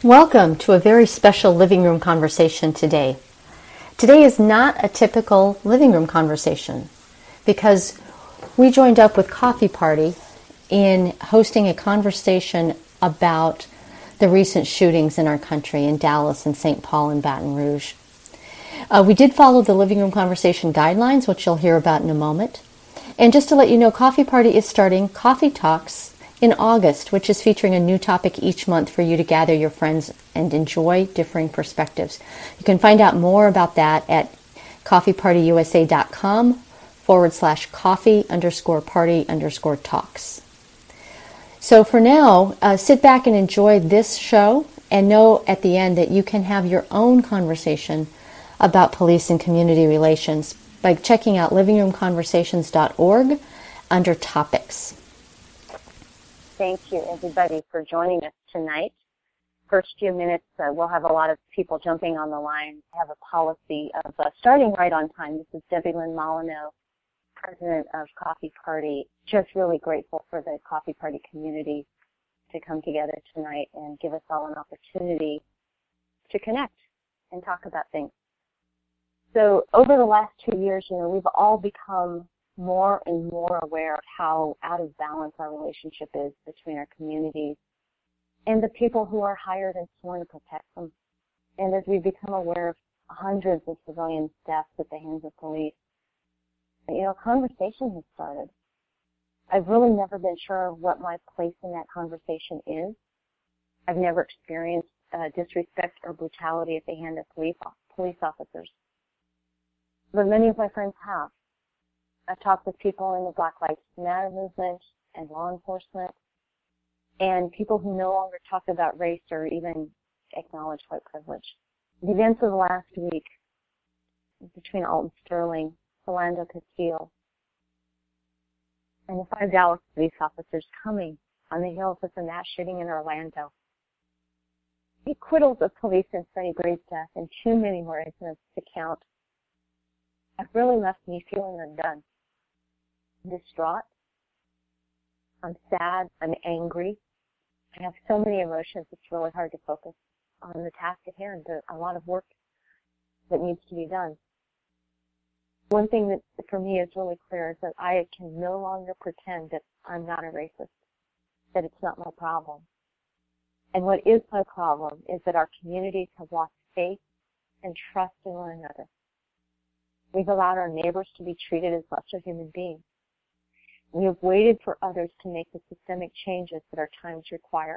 Welcome to a very special living room conversation today. Today is not a typical living room conversation because we joined up with Coffee Party in hosting a conversation about the recent shootings in our country in Dallas and St. Paul and Baton Rouge. We did follow the living room conversation guidelines, which you'll hear about in a moment. And just to let you know, Coffee Party is starting Coffee Talks in August, which is featuring a new topic each month for you to gather your friends and enjoy differing perspectives. You can find out more about that at coffeepartyusa.com/coffee_party_talks. So for now, sit back and enjoy this show and know at the end that you can have your own conversation about police and community relations by checking out livingroomconversations.org under topics. Thank you, everybody, for joining us tonight. First few minutes, we'll have a lot of people jumping on the line. I have a policy of starting right on time. This is Debbie Lynn Molyneux, president of Coffee Party. Just really grateful for the Coffee Party community to come together tonight and give us all an opportunity to connect and talk about things. So over the last 2 years, we've all become more and more aware of how out of balance our relationship is between our communities and the people who are hired and sworn to protect them. And as we become aware of hundreds of civilian deaths at the hands of police, conversation has started. I've really never been sure what my place in that conversation is. I've never experienced disrespect or brutality at the hand of police officers. But many of my friends have. I've talked with people in the Black Lives Matter movement and law enforcement and people who no longer talk about race or even acknowledge white privilege. The events of the last week between Alton Sterling, Philando Castile, and the 5 Dallas police officers coming on the heels of the mass shooting in Orlando. The acquittals of police in Freddie Gray's death and too many more incidents to count have really left me feeling undone. I'm distraught. I'm sad. I'm angry. I have so many emotions, it's really hard to focus on the task at hand. There's a lot of work that needs to be done. One thing that for me is really clear is that I can no longer pretend that I'm not a racist, that it's not my problem. And what is my problem is that our communities have lost faith and trust in one another. We've allowed our neighbors to be treated as lesser human beings. We have waited for others to make the systemic changes that our times require.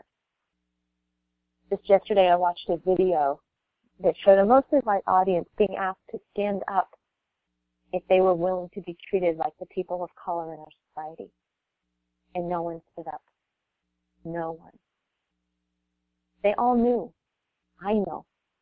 Just yesterday I watched a video that showed a mostly white audience being asked to stand up if they were willing to be treated like the people of color in our society. And no one stood up. No one. They all knew. I know.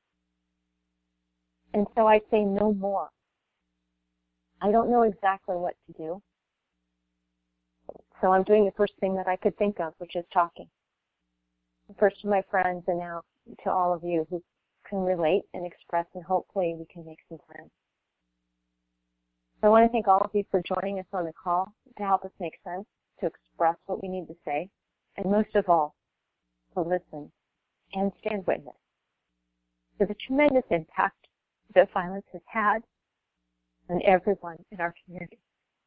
And so I say no more. I don't know exactly what to do. So I'm doing the first thing that I could think of, which is talking. First to my friends and now to all of you who can relate and express, and hopefully we can make some plans. So I want to thank all of you for joining us on the call to help us make sense, to express what we need to say, and most of all, to listen and stand witness to the tremendous impact that violence has had on everyone in our community.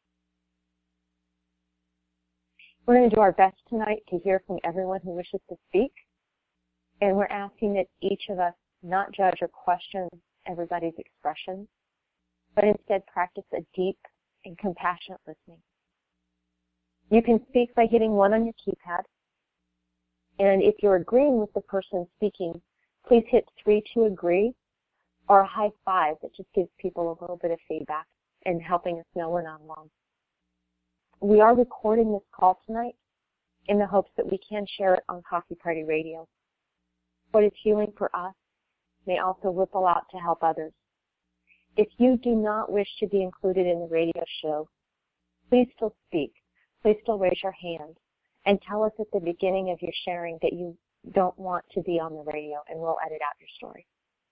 We're going to do our best tonight to hear from everyone who wishes to speak, and we're asking that each of us not judge or question everybody's expressions, but instead practice a deep and compassionate listening. You can speak by hitting 1 on your keypad, and if you're agreeing with the person speaking, please hit 3 to agree, or a high 5 that just gives people a little bit of feedback and helping us know we're not alone. We are recording this call tonight in the hopes that we can share it on Coffee Party Radio. What is healing for us may also ripple out to help others. If you do not wish to be included in the radio show, please still speak. Please still raise your hand and tell us at the beginning of your sharing that you don't want to be on the radio, and we'll edit out your story.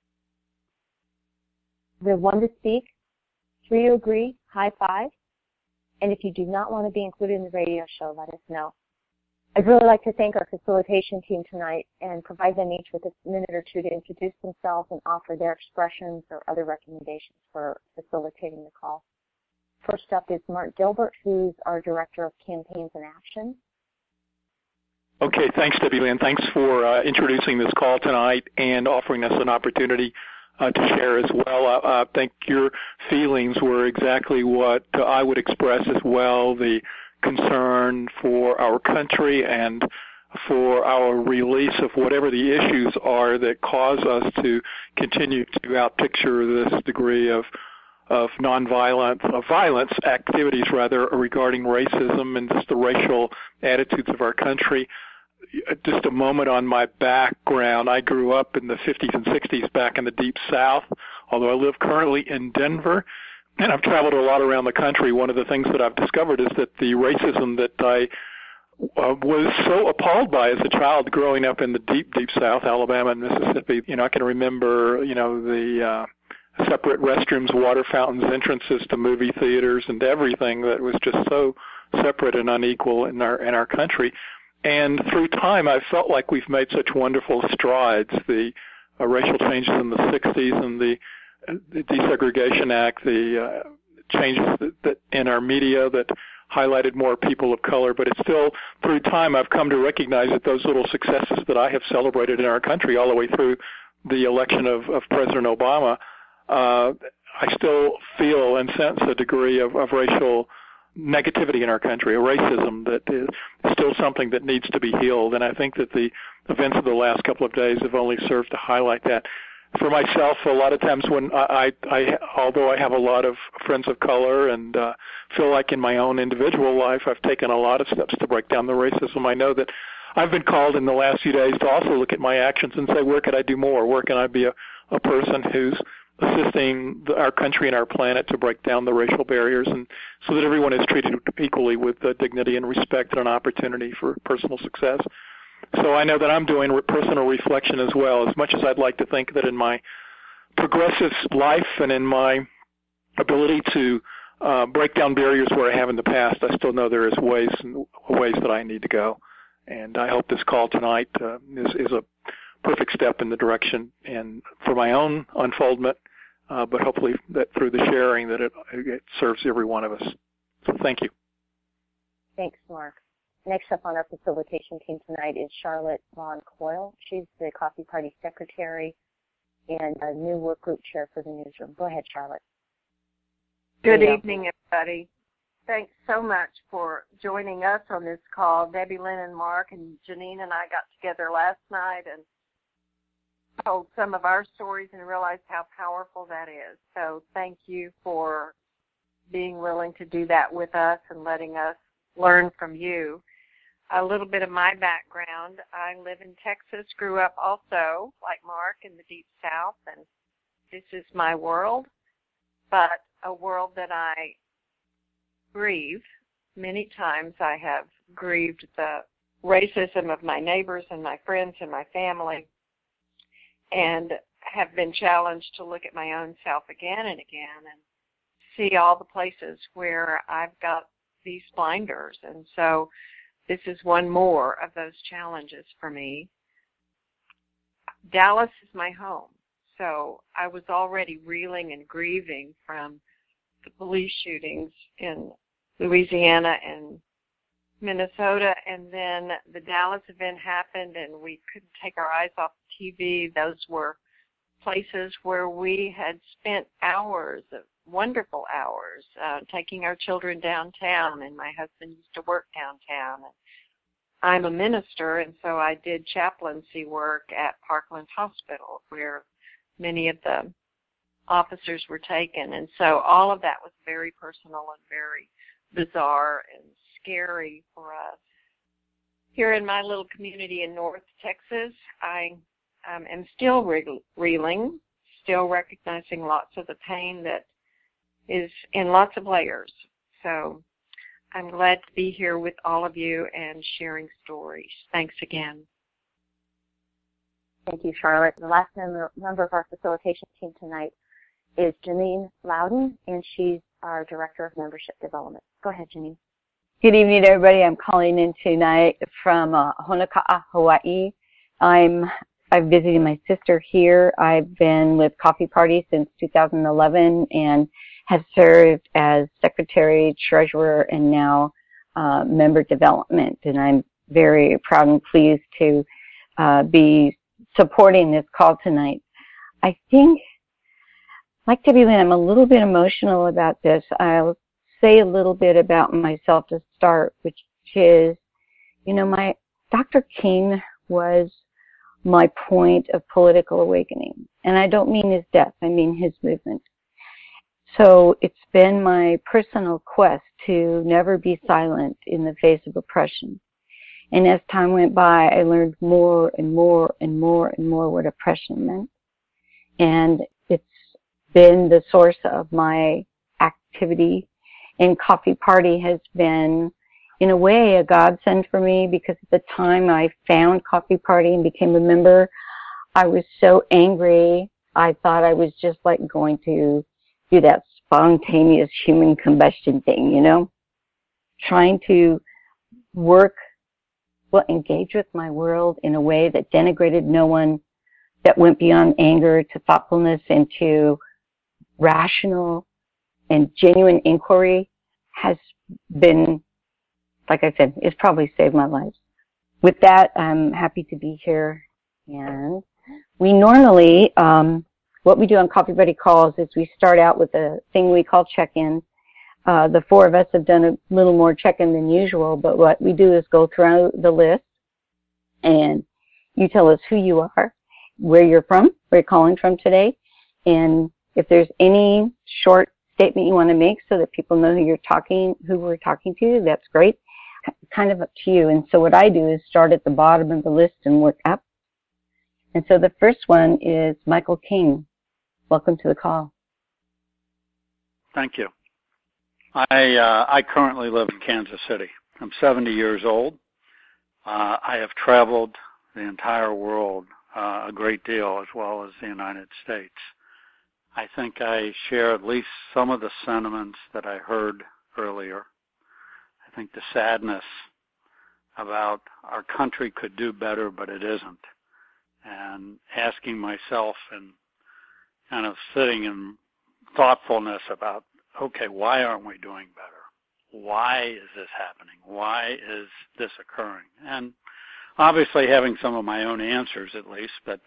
We have 1 to speak, 3 to agree, high 5. And if you do not want to be included in the radio show, let us know. I'd really like to thank our facilitation team tonight and provide them each with a minute or two to introduce themselves and offer their expressions or other recommendations for facilitating the call. First up is Mark Gilbert, who's our Director of Campaigns and Action. Okay, thanks, Debbie Lynn. Thanks for introducing this call tonight and offering us an opportunity to share as well. I think your feelings were exactly what I would express as well, the concern for our country and for our release of whatever the issues are that cause us to continue to outpicture this degree of violence activities rather regarding racism and just the racial attitudes of our country. Just a moment on my background. I grew up in the 50s and 60s back in the Deep South, although I live currently in Denver, and I've traveled a lot around the country. One of the things that I've discovered is that the racism that I was so appalled by as a child growing up in the deep South, Alabama and Mississippi, I can remember, the separate restrooms, water fountains, entrances to movie theaters, and everything that was just so separate and unequal in our country. And through time, I felt like we've made such wonderful strides. The racial changes in the 60s and the Desegregation Act, the changes that in our media that highlighted more people of color. But it's still, through time, I've come to recognize that those little successes that I have celebrated in our country all the way through the election of President Obama, I still feel and sense a degree of racial negativity in our country, a racism that is still something that needs to be healed. And I think that the events of the last couple of days have only served to highlight that. For myself, a lot of times when although I have a lot of friends of color and feel like in my own individual life I've taken a lot of steps to break down the racism, I know that I've been called in the last few days to also look at my actions and say, where could I do more? Where can I be a person who's assisting our country and our planet to break down the racial barriers and so that everyone is treated equally with dignity and respect and an opportunity for personal success. So I know that I'm doing personal reflection as well. As much as I'd like to think that in my progressive life and in my ability to break down barriers where I have in the past, I still know there is ways that I need to go. And I hope this call tonight is a perfect step in the direction and for my own unfoldment, but hopefully that through the sharing that it serves every one of us. So thank you. Thanks, Mark. Next up on our facilitation team tonight is Charlotte Vaughn Coyle. She's the Coffee Party Secretary and a new work group chair for the newsroom. Go ahead, Charlotte. Good evening, everybody. Thanks so much for joining us on this call. Debbie Lynn and Mark and Janine and I got together last night and told some of our stories and realized how powerful that is. So thank you for being willing to do that with us and letting us learn from you. A little bit of my background. I live in Texas, grew up also, like Mark, in the Deep South, and this is my world, but a world that I grieve. Many times I have grieved the racism of my neighbors and my friends and my family, and have been challenged to look at my own self again and again and see all the places where I've got these blinders. And so this is one more of those challenges for me. Dallas is my home, so I was already reeling and grieving from the police shootings in Louisiana and Minnesota, and then the Dallas event happened and we couldn't take our eyes off TV. Those were places where we had spent hours, wonderful hours, taking our children downtown, and my husband used to work downtown. I'm a minister, and so I did chaplaincy work at Parkland Hospital where many of the officers were taken, and so all of that was very personal and very bizarre and scary for us. Here in my little community in North Texas, I am still reeling, still recognizing lots of the pain that is in lots of layers. So I'm glad to be here with all of you and sharing stories. Thanks again. Thank you, Charlotte. The last member of our facilitation team tonight is Janine Loudon, and she's our Director of Membership Development. Go ahead, Janine. Good evening, everybody. I'm calling in tonight from Honoka'a, Hawaii. I'm visiting my sister here. I've been with Coffee Party since 2011 and have served as secretary, treasurer, and now member development. And I'm very proud and pleased to be supporting this call tonight. I think, like Debbie Lynn, I'm a little bit emotional about this. I'll say a little bit about myself to start, which is, my Dr. King was my point of political awakening. And I don't mean his death, I mean his movement. So it's been my personal quest to never be silent in the face of oppression. And as time went by, I learned more and more and more and more what oppression meant. And it's been the source of my activity. And Coffee Party has been, in a way, a godsend for me, because at the time I found Coffee Party and became a member, I was so angry. I thought I was just like going to do that spontaneous human combustion thing, trying to engage with my world in a way that denigrated no one, that went beyond anger to thoughtfulness and to rational and genuine inquiry, has been, like I said, it's probably saved my life. With that, I'm happy to be here. And we normally, what we do on Coffee Buddy Calls is we start out with a thing we call check-in. The four of us have done a little more check-in than usual, but what we do is go through the list, and you tell us who you are, where you're from, where you're calling from today, and if there's any short statement you want to make so that people know who we're talking to, that's great. Kind of up to you. And so what I do is start at the bottom of the list and work up. And so the first one is Michael King. Welcome to the call. Thank you. I currently live in Kansas City. I'm 70 years old. I have traveled the entire world a great deal, as well as the United States. I think I share at least some of the sentiments that I heard earlier. I think the sadness about our country could do better, but it isn't. And asking myself and kind of sitting in thoughtfulness about, okay, why aren't we doing better? Why is this happening? Why is this occurring? And obviously having some of my own answers at least, but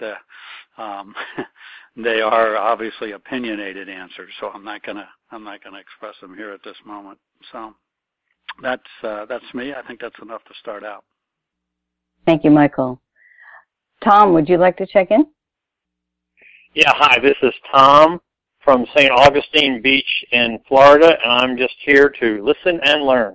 they are obviously opinionated answers, so I'm not gonna express them here at this moment. So that's me. I think that's enough to start out. Thank you, Michael. Tom, would you like to check in? Yeah, hi, this is Tom from St. Augustine Beach in Florida, and I'm just here to listen and learn.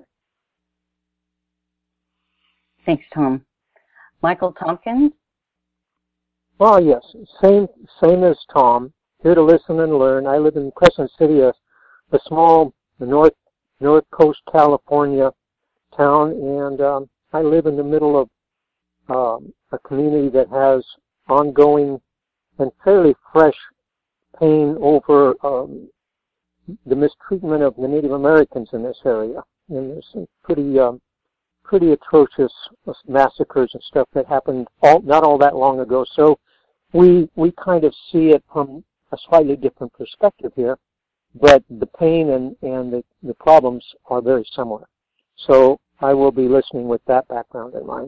Thanks, Tom. Michael Tompkins? Well, yes, same as Tom. Here to listen and learn. I live in Crescent City, a small North Coast California town, and I live in the middle of a community that has ongoing and fairly fresh pain over the mistreatment of the Native Americans in this area. And there's some pretty atrocious massacres and stuff that happened not all that long ago. So we kind of see it from a slightly different perspective here, but the pain and the problems are very similar. So I will be listening with that background in mind.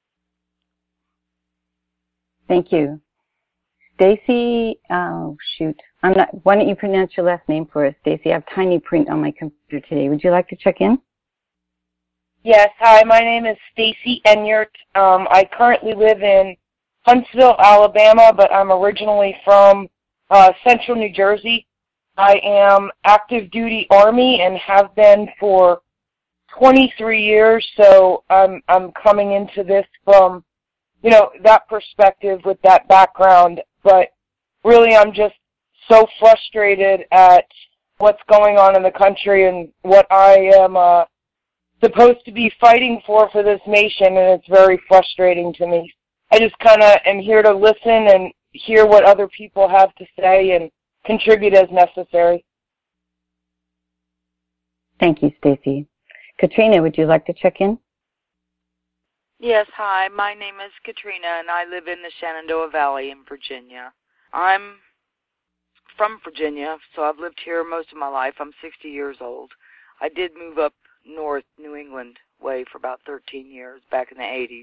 Thank you. Stacy, why don't you pronounce your last name for us, Stacy? I have tiny print on my computer today. Would you like to check in? Yes, hi, my name is Stacy Enyart. I currently live in Huntsville, Alabama, but I'm originally from central New Jersey. I am active duty Army and have been for 23 years, so I'm coming into this from, that perspective with that background. But really, I'm just so frustrated at what's going on in the country and what I am supposed to be fighting for this nation, and it's very frustrating to me. I just kind of am here to listen and hear what other people have to say and contribute as necessary. Thank you, Stacy. Katrina, would you like to check in? Yes, hi. My name is Katrina, and I live in the Shenandoah Valley in Virginia. I'm from Virginia, so I've lived here most of my life. I'm 60 years old. I did move up north, New England way for about 13 years, back in the 80s.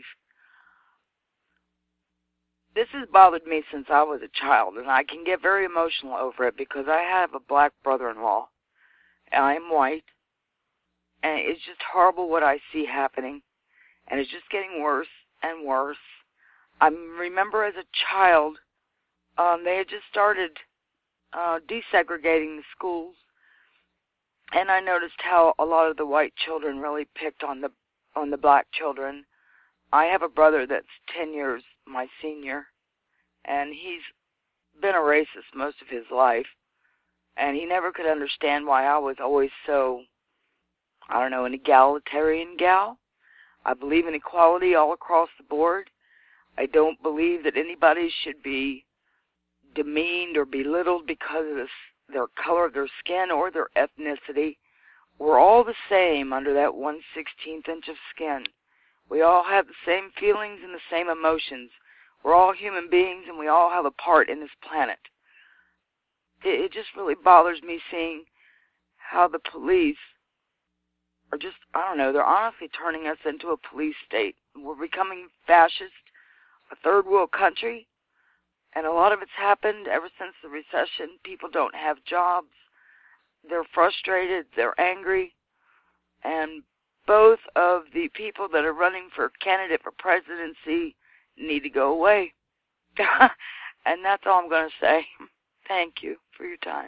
This has bothered me since I was a child, and I can get very emotional over it because I have a black brother-in-law, and I am white, and it's just horrible what I see happening, and it's just getting worse and worse. I remember as a child, they had just started desegregating the schools, and I noticed how a lot of the white children really picked on the black children. I have a brother that's 10 years my senior, and he's been a racist most of his life, and he never could understand why I was always so, I don't know, an egalitarian gal. I believe in equality all across the board. I don't believe that anybody should be demeaned or belittled because of their color of their skin or their ethnicity. We're all the same under that 1/16 inch of skin. We all have the same feelings and the same emotions. We're all human beings, and we all have a part in this planet. It just really bothers me seeing how the police are just, I don't know, they're honestly turning us into a police state. We're becoming fascist, a third world country, and a lot of it's happened ever since the recession. People don't have jobs. They're frustrated. They're angry. And both of the people that are running for candidate for presidency need to go away. And that's all I'm going to say. Thank you for your time.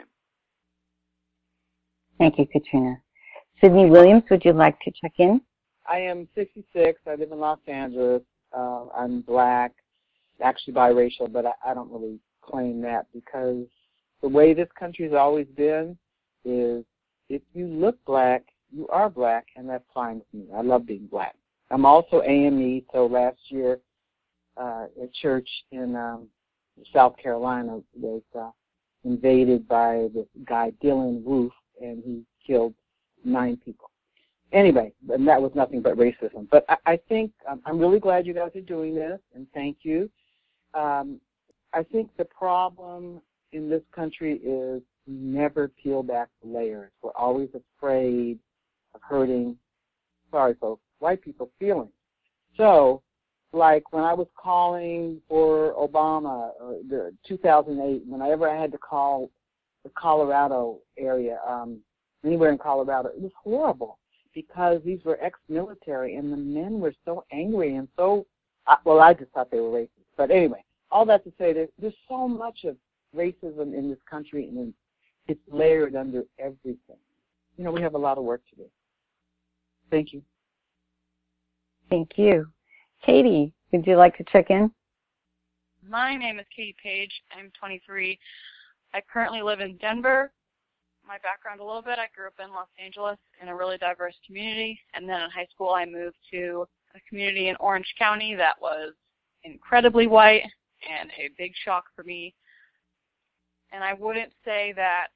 Thank you, Katrina. Sydney Williams, would you like to check in? I am 66. I live in Los Angeles. I'm black, actually biracial, but I don't really claim that because the way this country's always been is if you look black, you are black, and that's fine with me. I love being black. I'm also AME, so last year a church in South Carolina was invaded by this guy, Dylan Roof, and he killed 9 people. Anyway, and that was nothing but racism. But I think I'm really glad you guys are doing this, and thank you. I think the problem in this country is we never peel back the layers. We're always afraid of hurting, sorry folks, white people's feelings. So, like when I was calling for Obama, the 2008, whenever I had to call the Colorado area, anywhere in Colorado, it was horrible because these were ex-military and the men were so angry and so, well, I just thought they were racist. But anyway, all that to say, there's so much of racism in this country and it's layered under everything. You know, we have a lot of work to do. Thank you. Thank you. Katie, would you like to check in? My name is Katie Page. I'm 23. I currently live in Denver. My background a little bit, I grew up in Los Angeles in a really diverse community, and then in high school I moved to a community in Orange County that was incredibly white and a big shock for me. And I wouldn't say that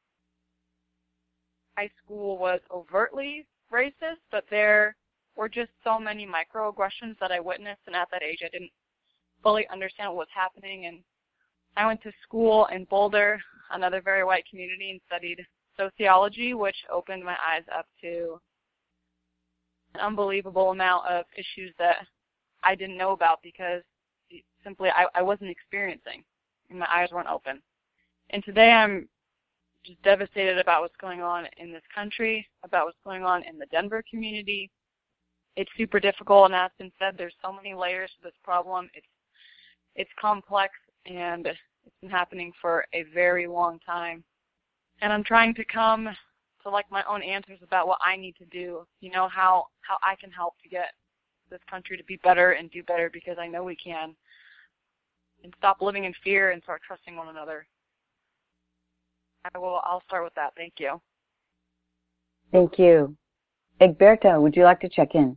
high school was overtly racist, but there were just so many microaggressions that I witnessed, and at that age I didn't fully understand what was happening. And I went to school in Boulder, another very white community, and studied sociology, which opened my eyes up to an unbelievable amount of issues that I didn't know about because simply I wasn't experiencing, and my eyes weren't open. And today I'm just devastated about what's going on in this country, about what's going on in the Denver community. It's super difficult, and as has been said, there's so many layers to this problem. It's complex, and it's been happening for a very long time. And I'm trying to come to like my own answers about what I need to do, you know, how I can help to get this country to be better and do better, because I know we can. And stop living in fear and start trusting one another. I'll start with that. Thank you. Thank you. Egberto, would you like to check in?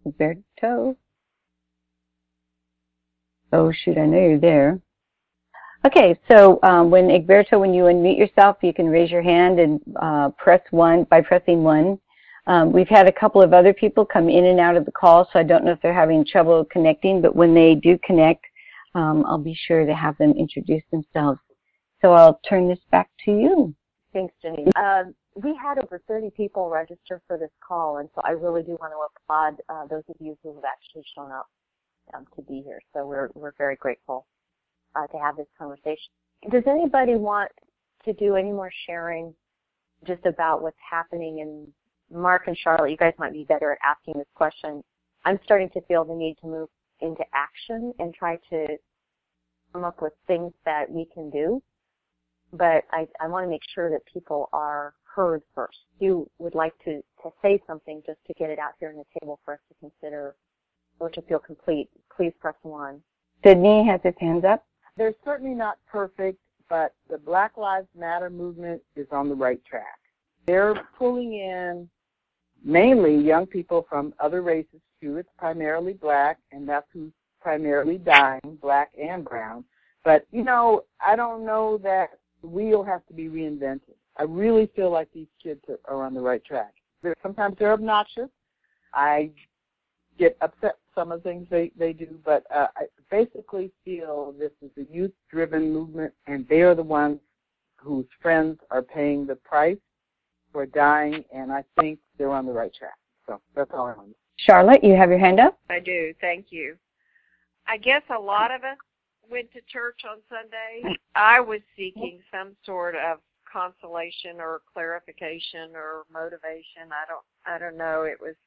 Egberto? Oh, shoot, I know you're there. Okay, so when you unmute yourself, you can raise your hand and press 1 by pressing 1. We've had a couple of other people come in and out of the call, so I don't know if they're having trouble connecting, but when they do connect, I'll be sure to have them introduce themselves. So I'll turn this back to you. Thanks, Jenny. We had over 30 people register for this call, and so I really do want to applaud those of you who have actually shown up to be here. So we're very grateful to have this conversation. Does anybody want to do any more sharing just about what's happening? And Mark and Charlotte, you guys might be better at asking this question. I'm starting to feel the need to move into action and try to come up with things that we can do. But I want to make sure that people are heard first. If you would like to say something just to get it out here on the table for us to consider or to feel complete, please press 1. Sydney has his hands up. They're certainly not perfect, but the Black Lives Matter movement is on the right track. They're pulling in mainly young people from other races too. It's primarily black, and that's who's primarily dying, black and brown. But, I don't know that the wheel has to be reinvented. I really feel like these kids are on the right track. Sometimes they're obnoxious. I get upset with some of the things they do, but I basically feel this is a youth-driven movement, and they are the ones whose friends are paying the price for dying, and I think they're on the right track. So that's all I want. Charlotte, you have your hand up? I do. Thank you. I guess a lot of us went to church on Sunday. I was seeking some sort of consolation or clarification or motivation. I don't know.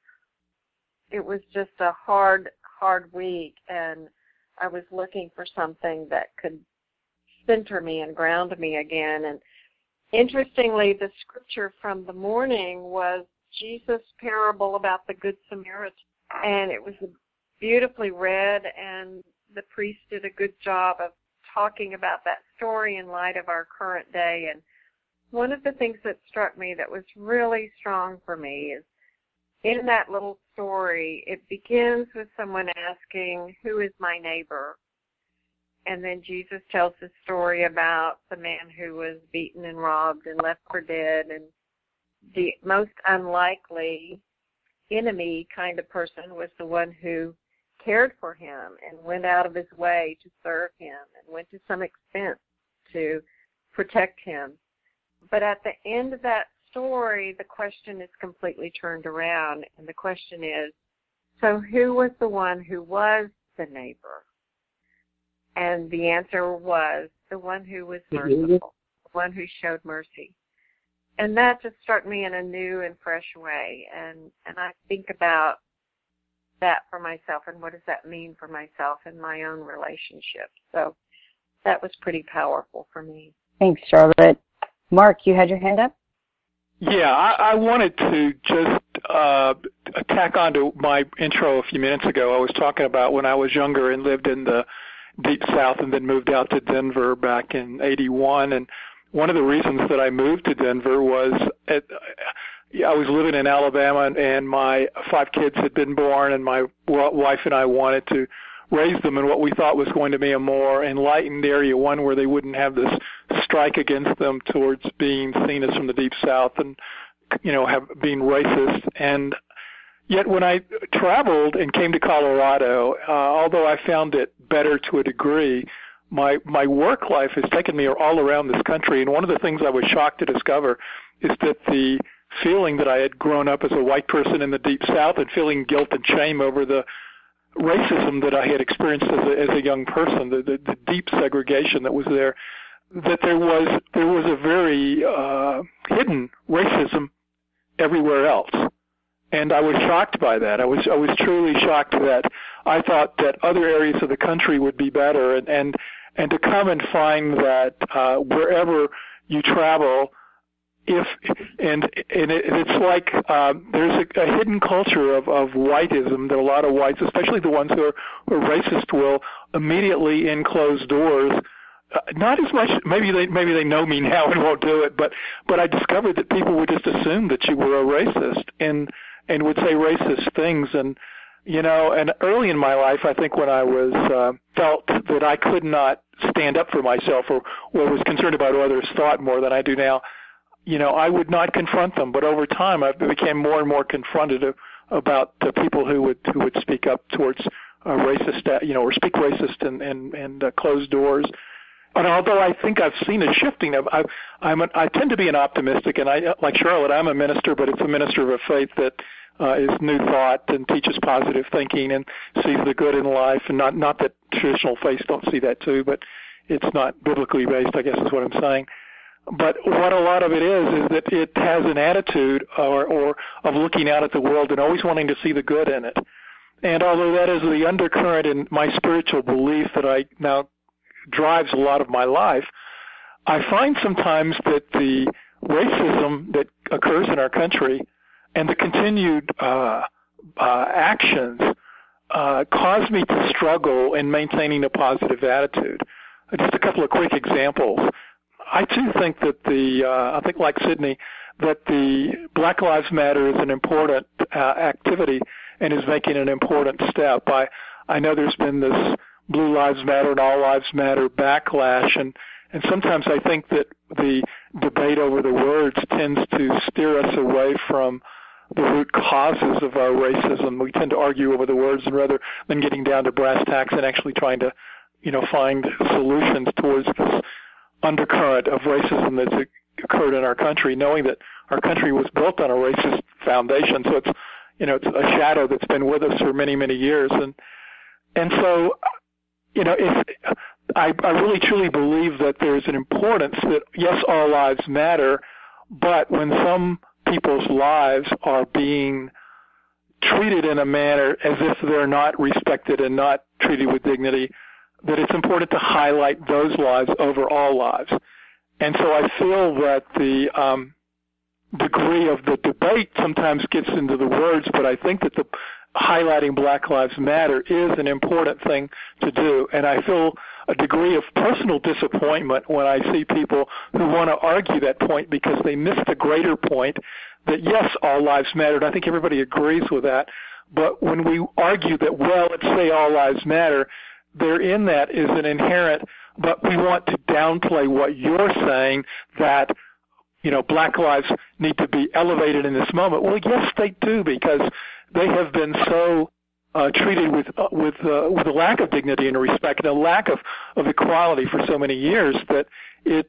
It was just a hard week, and I was looking for something that could center me and ground me again. And interestingly, the scripture from the morning was Jesus' parable about the Good Samaritan, and it was beautifully read, and the priest did a good job of talking about that story in light of our current day. And one of the things that struck me that was really strong for me is in that little story, it begins with someone asking, who is my neighbor? And then Jesus tells the story about the man who was beaten and robbed and left for dead, and the most unlikely enemy kind of person was the one who cared for him and went out of his way to serve him and went to some expense to protect him. But at the end of that story, the question is completely turned around, and the question is, so who was the one who was the neighbor? And the answer was the one who was merciful, the one who showed mercy. And that just struck me in a new and fresh way, and I think about that for myself and what does that mean for myself in my own relationship. So that was pretty powerful for me. Thanks, Charlotte. Mark, you had your hand up? Yeah, I wanted to just tack on to my intro a few minutes ago. I was talking about when I was younger and lived in the Deep South and then moved out to Denver back in '81. And one of the reasons that I moved to Denver was I was living in Alabama, and my 5 kids had been born, and my wife and I wanted to raise them in what we thought was going to be a more enlightened area, one where they wouldn't have this strike against them towards being seen as from the Deep South and, have being racist. And yet when I traveled and came to Colorado, although I found it better to a degree, my work life has taken me all around this country. And one of the things I was shocked to discover is that the feeling that I had grown up as a white person in the Deep South and feeling guilt and shame over the racism that I had experienced as a young person, the deep segregation that was there, that there was a very hidden racism everywhere else. And I was shocked by that. I was truly shocked that I thought that other areas of the country would be better, and to come and find that wherever you travel, it's like there's a hidden culture of whiteism that a lot of whites, especially the ones who are racist, will immediately in closed doors. Not as much. Maybe they know me now and won't do it. But I discovered that people would just assume that you were a racist and would say racist things. And early in my life, I think when I was felt that I could not stand up for myself or was concerned about what others thought more than I do now, I would not confront them. But over time, I became more and more confronted about the people who would speak up towards racist, or speak racist and close doors. And although I think I've seen a shifting, I tend to be an optimistic, and like Charlotte, I'm a minister, but it's a minister of a faith that is New Thought and teaches positive thinking and sees the good in life, and not that traditional faiths don't see that too, but it's not biblically based, I guess is what I'm saying. But what a lot of it is that it has an attitude or of looking out at the world and always wanting to see the good in it. And although that is the undercurrent in my spiritual belief that I now drives a lot of my life, I find sometimes that the racism that occurs in our country and the continued actions cause me to struggle in maintaining a positive attitude. Just a couple of quick examples. I too think that I think like Sydney, that the Black Lives Matter is an important activity and is making an important step. I know there's been this Blue Lives Matter and All Lives Matter backlash, and sometimes I think that the debate over the words tends to steer us away from the root causes of our racism. We tend to argue over the words rather than getting down to brass tacks and actually trying to, find solutions towards this undercurrent of racism that's occurred in our country, knowing that our country was built on a racist foundation. So it's, it's a shadow that's been with us for many, many years. And so, I really truly believe that there's an importance that, yes, all lives matter, but when some people's lives are being treated in a manner as if they're not respected and not treated with dignity, that it's important to highlight those lives over all lives. And so I feel that the degree of the debate sometimes gets into the words, but I think that the highlighting Black Lives Matter is an important thing to do. And I feel a degree of personal disappointment when I see people who want to argue that point because they miss the greater point that, yes, all lives matter. And I think everybody agrees with that. But when we argue that, well, let's say all lives matter, there in that is an inherent, but we want to downplay what you're saying that, Black lives need to be elevated in this moment. Well, yes, they do, because they have been so treated with a lack of dignity and respect and a lack of equality for so many years that it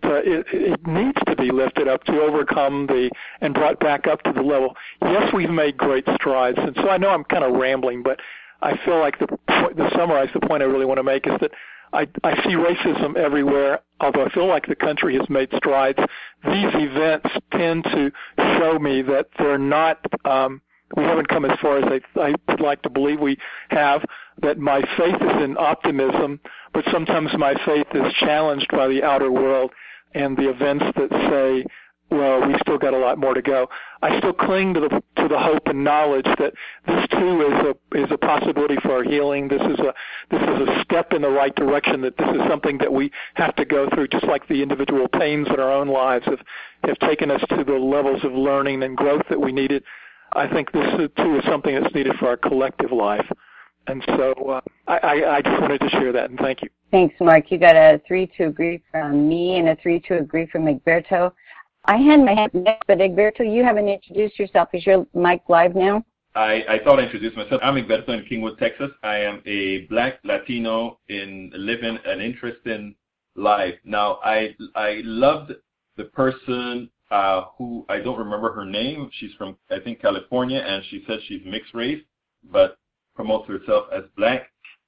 needs to be lifted up to overcome and brought back up to the level. Yes, we've made great strides, and so I know I'm kind of rambling, but I feel like to summarize the point I really want to make is that I see racism everywhere, although I feel like the country has made strides. These events tend to show me that they're not, we haven't come as far as I would like to believe we have, that my faith is in optimism, but sometimes my faith is challenged by the outer world and the events that say, well, we still got a lot more to go. I still cling to the hope and knowledge that this too is a possibility for our healing. This is a step in the right direction. That this is something that we have to go through, just like the individual pains in our own lives have taken us to the levels of learning and growth that we needed. I think this too is something that's needed for our collective life. And so I just wanted to share that, and thank you. Thanks, Mark. You got a 3 to agree from me and a 3 to agree from Egberto. I hand my hand next, but Egberto, you haven't introduced yourself. Is your mic live now? I thought I introduced myself. I'm Egberto in Kingwood, Texas. I am a Black Latino in living an interesting life. Now, I loved the person who, I don't remember her name. She's from, I think, California, and she says she's mixed race, but promotes herself as Black.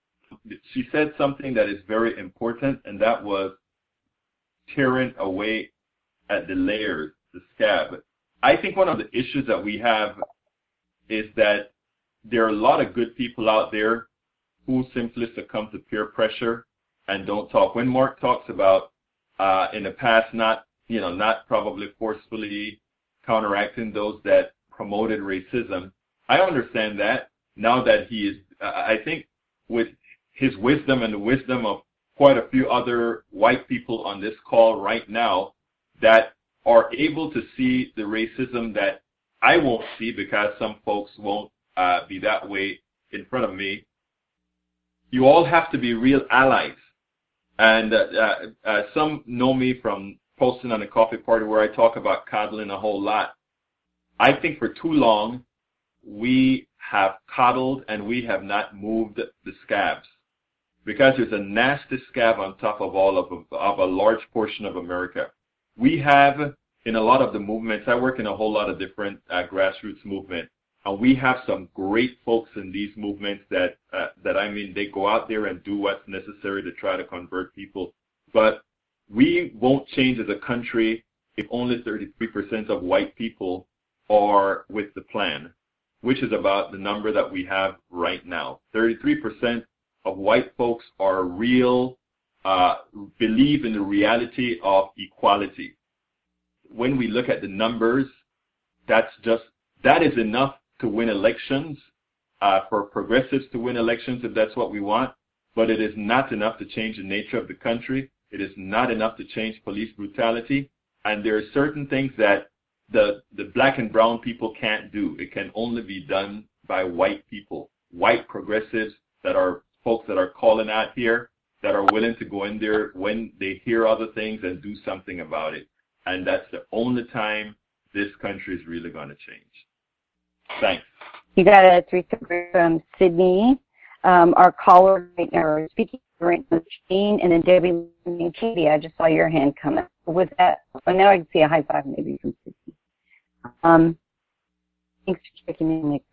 She said something that is very important, and that was tearing away at the layers, the scab. I think one of the issues that we have is that there are a lot of good people out there who simply succumb to peer pressure and don't talk. When Mark talks about in the past not probably forcefully counteracting those that promoted racism, I understand that now that he is, I think with his wisdom and the wisdom of quite a few other white people on this call right now, that are able to see the racism that I won't see because some folks won't be that way in front of me. You all have to be real allies And some know me from posting on the coffee party where I talk about coddling a whole lot. I think for too long we have coddled and we have not moved the scabs, because there's a nasty scab on top of a large portion of America. We have, in a lot of the movements, I work in a whole lot of different grassroots movements, and we have some great folks in these movements that they go out there and do what's necessary to try to convert people. But we won't change as a country if only 33% of white people are with the plan, which is about the number that we have right now. 33% of white folks are real, believe in the reality of equality. When we look at the numbers, that is enough to win elections, for progressives to win elections if that's what we want, but it is not enough to change the nature of the country. It is not enough to change police brutality, and there are certain things that the black and brown people can't do. It can only be done by white people, white progressives that are folks that are calling out here, that are willing to go in there when they hear other things and do something about it. And that's the only time this country is really going to change. Thanks. You got a 3 from Sydney. Our caller right now are speaking right now, Jane, and then Debbie and Katie. I just saw your hand come up. With that, well, now I can see a high five maybe from Sydney. Thanks for checking in, Nick.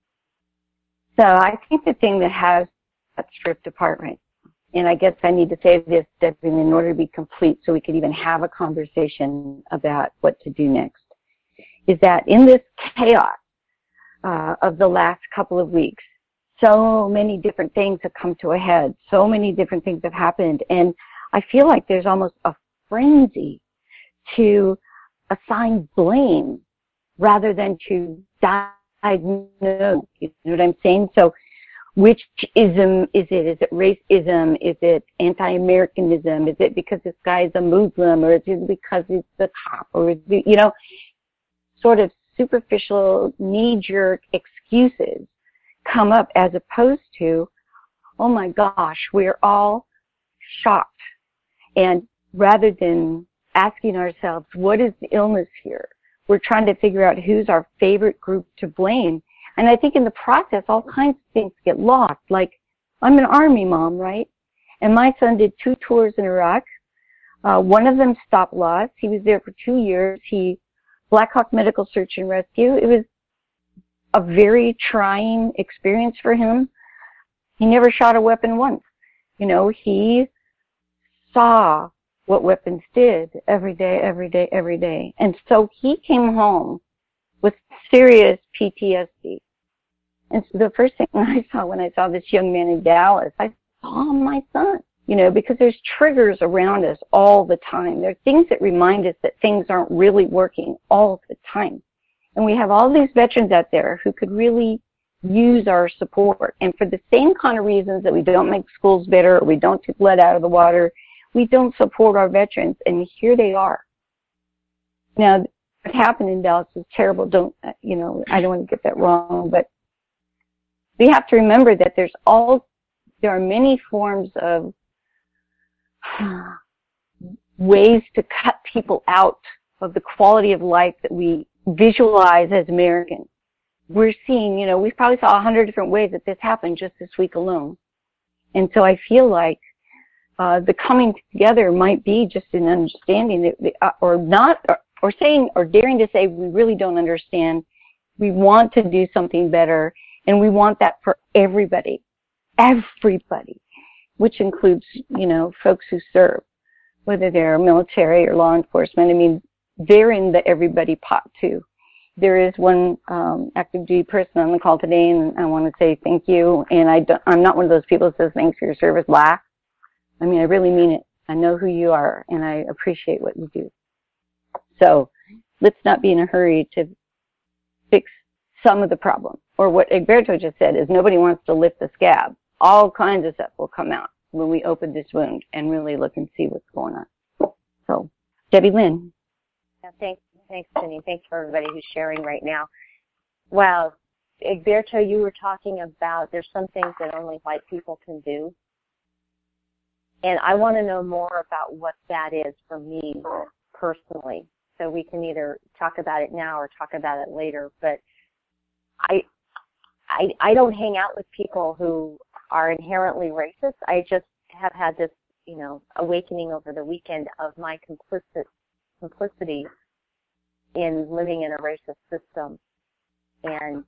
So I think the thing that has that stripped apart right now, and I guess I need to say this, Debbie, in order to be complete so we could even have a conversation about what to do next, is that in this chaos of the last couple of weeks, so many different things have come to a head. So many different things have happened. And I feel like there's almost a frenzy to assign blame rather than to diagnose. You know what I'm saying? So which ism is it? Is it racism? Is it anti-Americanism? Is it because this guy is a Muslim? Or is it because it's the cop? Or is it, you know, sort of superficial knee-jerk excuses come up, as opposed to, oh my gosh, we're all shocked. And rather than asking ourselves, what is the illness here? We're trying to figure out who's our favorite group to blame. And I think in the process, all kinds of things get lost. Like, I'm an Army mom, right? And my son did 2 tours in Iraq. One of them stop loss. He was there for 2 years. Black Hawk Medical Search and Rescue. It was a very trying experience for him. He never shot a weapon once. You know, he saw what weapons did every day, every day, every day. And so he came home with serious PTSD. And so the first thing I saw when I saw this young man in Dallas, I saw my son, you know, because there's triggers around us all the time. There are things that remind us that things aren't really working all the time. And we have all these veterans out there who could really use our support. And for the same kind of reasons that we don't make schools better, or we don't take lead out of the water, we don't support our veterans. And here they are. Now, what happened in Dallas was terrible. I don't want to get that wrong, but we have to remember that there are many forms of ways to cut people out of the quality of life that we visualize as Americans. We're seeing, we probably saw 100 different ways that this happened just this week alone. And so I feel like the coming together might be just an understanding that, or daring to say we really don't understand. We want to do something better, and we want that for everybody, which includes, folks who serve, whether they're military or law enforcement. I mean, they're in the everybody pot too. There is one active duty person on the call today, and I want to say thank you. And I'm not one of those people that says thanks for your service, laugh. I mean, I really mean it. I know who you are, and I appreciate what you do. So let's not be in a hurry to fix some of the problem. Or what Egberto just said is nobody wants to lift the scab. All kinds of stuff will come out when we open this wound and really look and see what's going on. So, Debbie Lynn. Yeah, thanks, Jenny. Thanks for everybody who's sharing right now. Wow, Egberto, you were talking about there's some things that only white people can do. And I want to know more about what that is for me personally. So we can either talk about it now or talk about it later. But I don't hang out with people who are inherently racist. I just have had this, awakening over the weekend of my complicity in living in a racist system and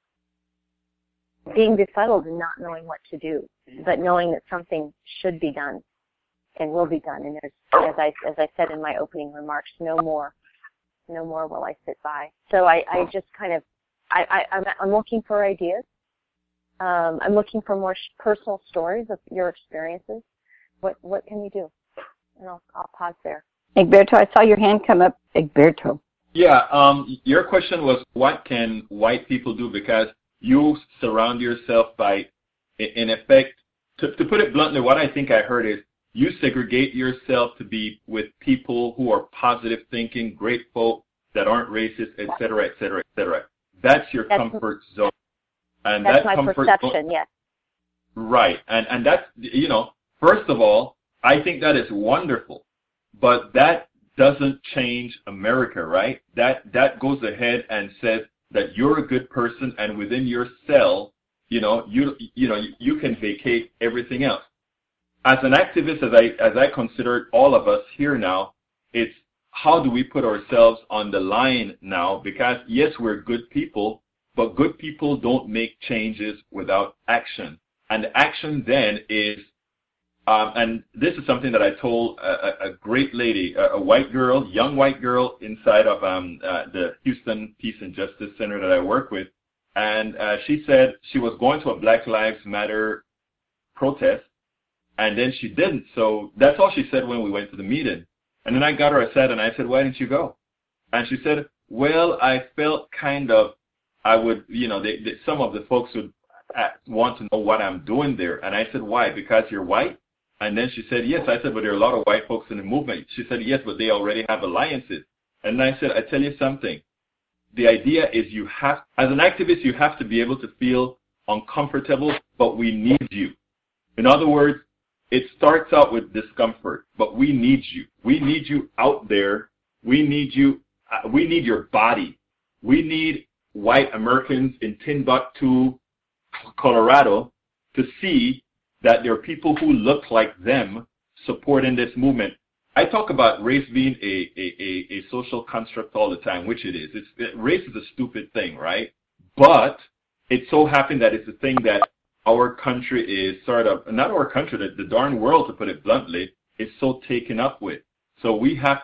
being befuddled and not knowing what to do, but knowing that something should be done and will be done. And there's, as I said in my opening remarks, no more will I sit by. So I just kind of, I'm looking for ideas. I'm looking for more personal stories of your experiences. What can we do? And I'll pause there. Egberto, I saw your hand come up. Egberto. Yeah, your question was, what can white people do? Because you surround yourself by, in effect, to put it bluntly, what I think I heard is you segregate yourself to be with people who are positive thinking, great folk that aren't racist, et cetera, et cetera, et cetera. That's your comfort zone. And that's my comfort perception, zone, yes. Right. And that's, first of all, I think that is wonderful. But that doesn't change America, right? That goes ahead and says that you're a good person, and within your cell, you can vacate everything else. As an activist, as I consider all of us here now, it's how do we put ourselves on the line now? Because yes, we're good people, but good people don't make changes without action. And action then is, and this is something that I told a great lady, a white girl, young white girl inside of the Houston Peace and Justice Center that I work with. And she said she was going to a Black Lives Matter protest, and then she didn't. So that's all she said when we went to the meeting. And then I got her aside and I said, why didn't you go? And she said, well, I felt kind of, I would, some of the folks would want to know what I'm doing there. And I said, why? Because you're white? And then she said, yes. I said, but there are a lot of white folks in the movement. She said, yes, but they already have alliances. And I said, I tell you something. The idea is you have, as an activist, you have to be able to feel uncomfortable, but we need you. In other words, it starts out with discomfort, but we need you. We need you out there. We need you. We need your body. We need white Americans in Timbuktu, Colorado, to see that there are people who look like them supporting this movement. I talk about race being a social construct all the time, which it is. Race is a stupid thing, right? But it so happened that it's a thing that our country is sort of, not our country, the darn world, to put it bluntly, is so taken up with. So we are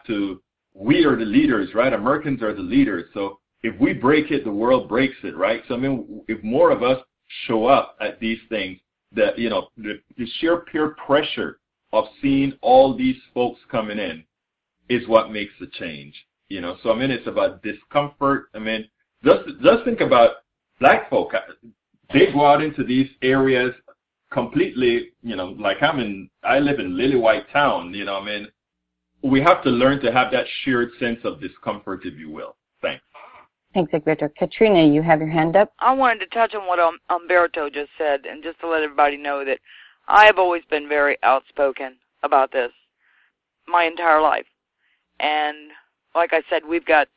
the leaders, right? Americans are the leaders. So if we break it, the world breaks it, right? So I mean, if more of us show up at these things, the sheer peer pressure of seeing all these folks coming in is what makes the change. So I mean, it's about discomfort. I mean, just think about black folk. They go out into these areas completely, like I live in Lily White Town, I mean, we have to learn to have that shared sense of discomfort, if you will. Thanks. Thanks, Egberto. Katrina, you have your hand up. I wanted to touch on what Umberto just said, and just to let everybody know that I have always been very outspoken about this my entire life. And like I said, we've got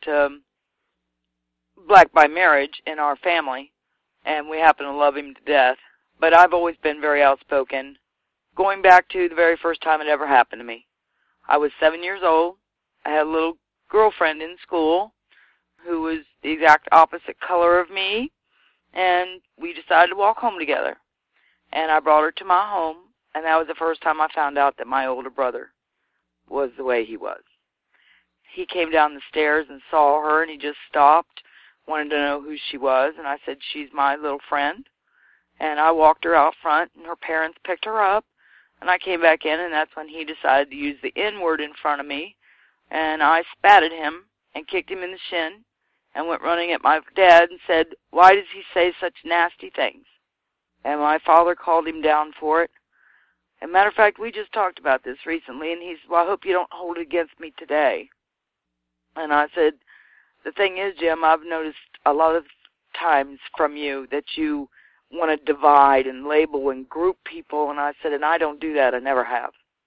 black by marriage in our family, and we happen to love him to death. But I've always been very outspoken, going back to the very first time it ever happened to me. I was 7 years old. I had a little girlfriend in school who was the exact opposite color of me, and we decided to walk home together. And I brought her to my home, and that was the first time I found out that my older brother was the way he was. He came down the stairs and saw her, and he just stopped, wanted to know who she was, and I said, she's my little friend. And I walked her out front, and her parents picked her up, and I came back in, and that's when he decided to use the N-word in front of me, and I spat at him and kicked him in the shin and went running at my dad and said, why does he say such nasty things? And my father called him down for it. As a matter of fact, we just talked about this recently, and he said, well, I hope you don't hold it against me today. And I said, the thing is, Jim, I've noticed a lot of times from you that you want to divide and label and group people, and I said, and I don't do that. I never have.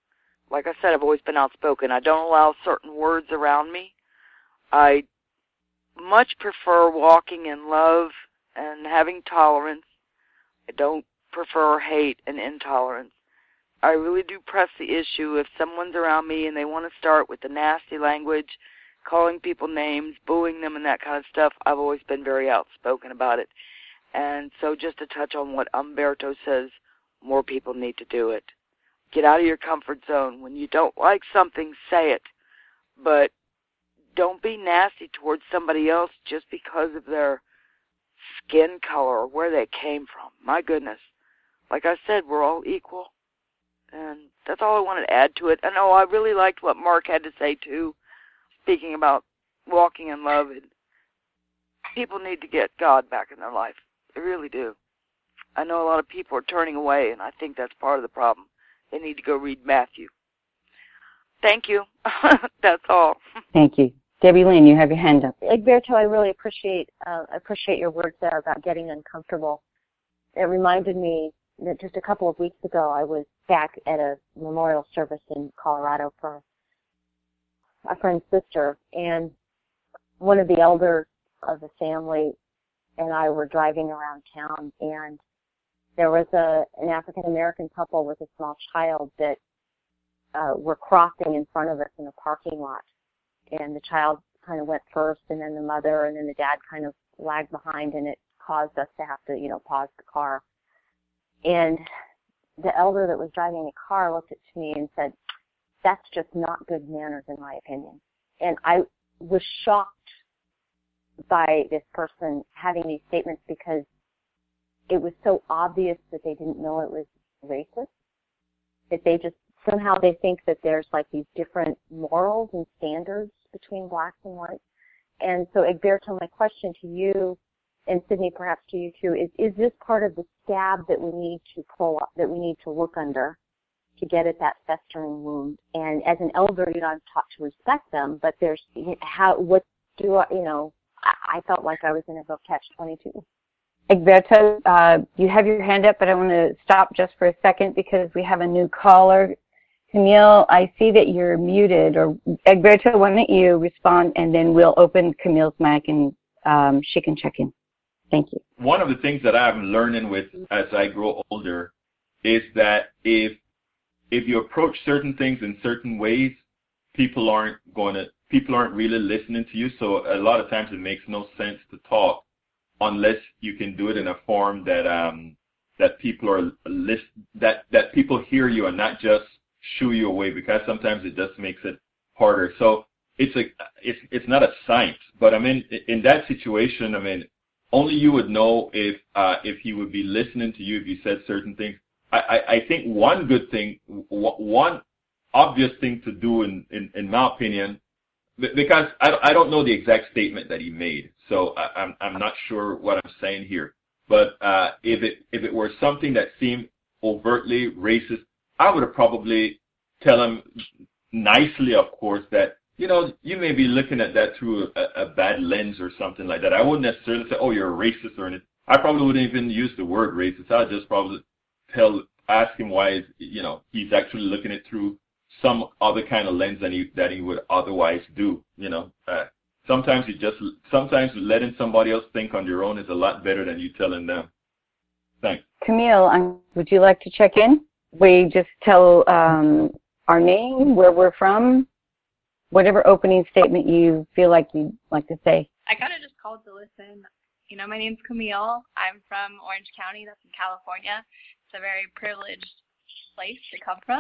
like I said, I've always been outspoken. I don't allow certain words around me. I much prefer walking in love and having tolerance. I don't prefer hate and intolerance. I really do press the issue. If someone's around me and they want to start with the nasty language, calling people names, booing them and that kind of stuff, I've always been very outspoken about it. And so just to touch on what Umberto says, more people need to do it. Get out of your comfort zone. When you don't like something, say it. But don't be nasty towards somebody else just because of their skin color or where they came from. My goodness. Like I said, we're all equal. And that's all I wanted to add to it. And I really liked what Mark had to say, too, speaking about walking in love. And people need to get God back in their life. They really do. I know a lot of people are turning away, and I think that's part of the problem. They need to go read Matthew. Thank you. That's all. Thank you. Debbie Lynn, you have your hand up. Egberto, I really appreciate your words there about getting uncomfortable. It reminded me that just a couple of weeks ago I was back at a memorial service in Colorado for a friend's sister, and one of the elders of the family and I were driving around town, and there was an African-American couple with a small child that were crossing in front of us in a parking lot. And the child kind of went first, and then the mother, and then the dad kind of lagged behind, and it caused us to have to, pause the car. And the elder that was driving the car looked at me and said, "That's just not good manners, in my opinion." And I was shocked by this person having these statements because it was so obvious that they didn't know it was racist, that they just somehow they think that there's like these different morals and standards between blacks and whites. And so, Egberto, my question to you, and Sydney, perhaps to you too, is this part of the scab that we need to pull up, that we need to look under to get at that festering wound? And as an elder, I'm taught to respect them, but there's I felt like I was in a catch-22. Egberto, you have your hand up, but I want to stop just for a second because we have a new caller. Camille, I see that you're muted. Or Egberto, why don't you respond, and then we'll open Camille's mic and she can check in. Thank you. One of the things that I'm learning with as I grow older is that if you approach certain things in certain ways, people aren't really listening to you. So a lot of times it makes no sense to talk unless you can do it in a form that people that people hear you and not just shoo you away, because sometimes it just makes it harder. So it's not a science, but I mean, in that situation, I mean, only you would know if he would be listening to you if you said certain things. I think one good thing, one obvious thing to do in my opinion, because I don't know the exact statement that he made, so I'm not sure what I'm saying here. But if it were something that seemed overtly racist, I would have probably tell him nicely, of course, that you may be looking at that through a bad lens or something like that. I wouldn't necessarily say, "Oh, you're a racist" or anything. I probably wouldn't even use the word racist. I'd just probably ask him why he's actually looking at it through some other kind of lens that he would otherwise do. Sometimes letting somebody else think on your own is a lot better than you telling them. Thanks. Camille, would you like to check in? We just tell our name, where we're from, whatever opening statement you feel like you'd like to say. I kind of just called to listen. My name's Camille. I'm from Orange County. That's in California. It's a very privileged place to come from.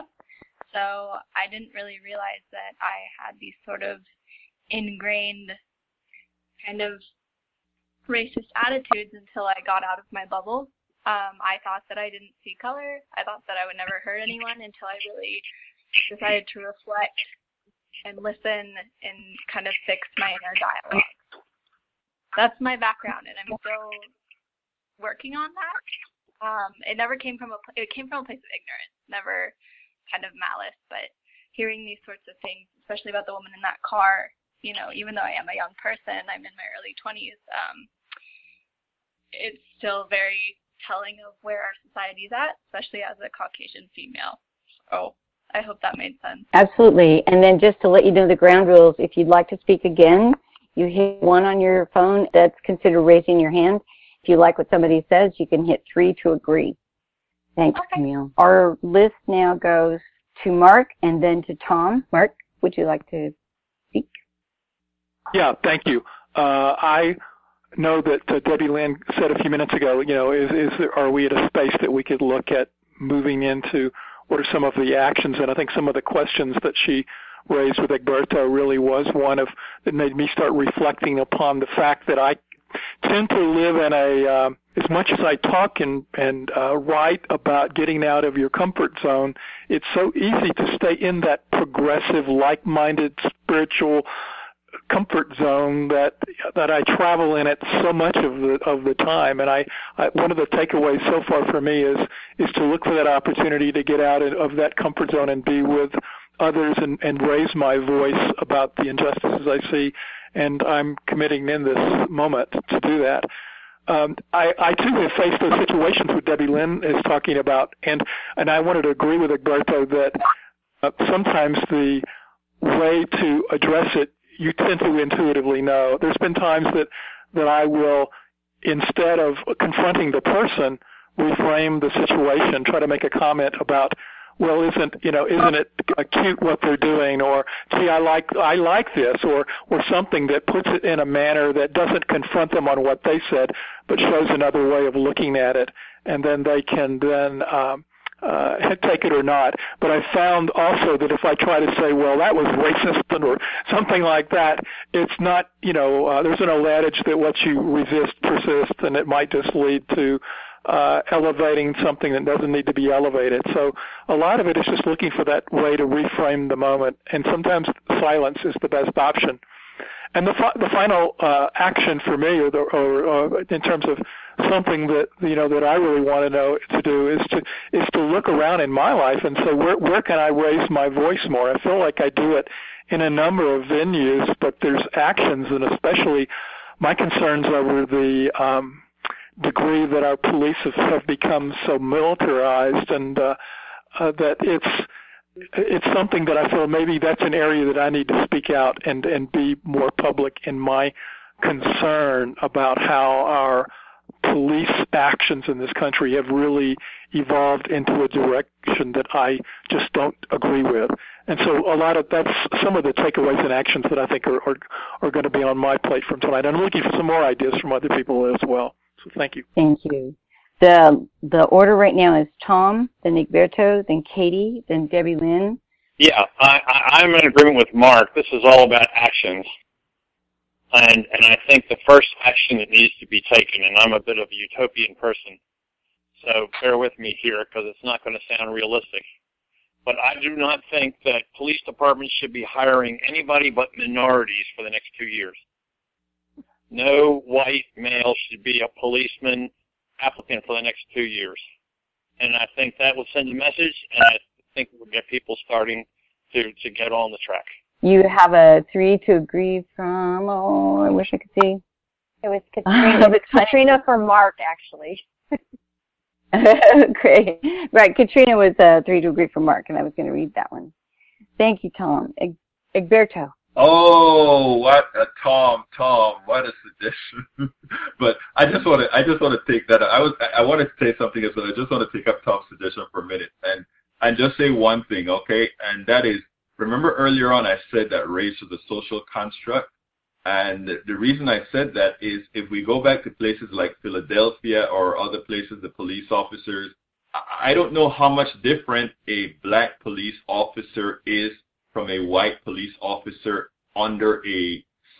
So I didn't really realize that I had these sort of ingrained kind of racist attitudes until I got out of my bubble. I thought that I didn't see color. I thought that I would never hurt anyone until I really decided to reflect and listen and kind of fix my inner dialogue. That's my background, and I'm still working on that. It came from a place of ignorance, never kind of malice, but hearing these sorts of things, especially about the woman in that car, even though I am a young person, I'm in my early 20s, it's still very telling of where our society is at, especially as a Caucasian female. So I hope that made sense. Absolutely. And then just to let you know the ground rules, if you'd like to speak again, you hit 1 on your phone. That's considered raising your hand. If you like what somebody says, you can hit 3 to agree. Thanks, Camille. Our list now goes to Mark and then to Tom. Mark, would you like to speak? Yeah, thank you. I know that Debbie Lynn said a few minutes ago, are we at a space that we could look at moving into? What are some of the actions? And I think some of the questions that she raised with Egberto really was one of that made me start reflecting upon the fact that I tend to live in a, as much as I talk and write about getting out of your comfort zone, it's so easy to stay in that progressive, like-minded, spiritual comfort zone that I travel in it so much of the time. And I one of the takeaways so far for me is to look for that opportunity to get out of that comfort zone and be with others and raise my voice about the injustices I see. And I'm committing in this moment to do that. I too have faced those situations that Debbie Lynn is talking about, and I wanted to agree with Egberto that sometimes the way to address it, you tend to intuitively know. There's been times that I will, instead of confronting the person, reframe the situation, try to make a comment about, well, isn't it cute what they're doing, or gee, I like this, or something that puts it in a manner that doesn't confront them on what they said, but shows another way of looking at it, and then they can take it or not. But I found also that if I try to say, well, that was racist or something like that, it's not, there's an old adage that what you resist persists, and it might just lead to elevating something that doesn't need to be elevated. So a lot of it is just looking for that way to reframe the moment, and sometimes silence is the best option. And the final action for me, or in terms of something that that I really want to know to do, is to look around in my life and say, where can I raise my voice more? I feel like I do it in a number of venues, but there's actions, and especially my concerns over the degree that our police have become so militarized, and that it's something that I feel maybe that's an area that I need to speak out and be more public in my concern about how our police actions in this country have really evolved into a direction that I just don't agree with. And so that's some of the takeaways and actions that I think are going to be on my plate from tonight. I'm looking for some more ideas from other people as well. So thank you. Thank you. The order right now is Tom, then Egberto, then Katie, then Debbie Lynn. Yeah, I'm in agreement with Mark. This is all about actions. And I think the first action that needs to be taken, and I'm a bit of a utopian person, so bear with me here because it's not going to sound realistic, but I do not think that police departments should be hiring anybody but minorities for the next 2 years. No white male should be a policeman applicant for the next 2 years. And I think that will send a message, and I think it will get people starting to get on the track. You have a 3 to agree from, I wish I could see. It was Katrina. Katrina for Mark, actually. Great. Right, Katrina was 3 to agree from Mark, and I was going to read that one. Thank you, Tom. Egberto. Oh, what a Tom, what a suggestion! But I just want to take that. I wanted to say something as well. I just want to take up Tom's suggestion for a minute and just say one thing, okay? And that is, remember earlier on I said that race is a social construct, and the reason I said that is if we go back to places like Philadelphia or other places, the police officers, I don't know how much different a black police officer is from a white police officer under the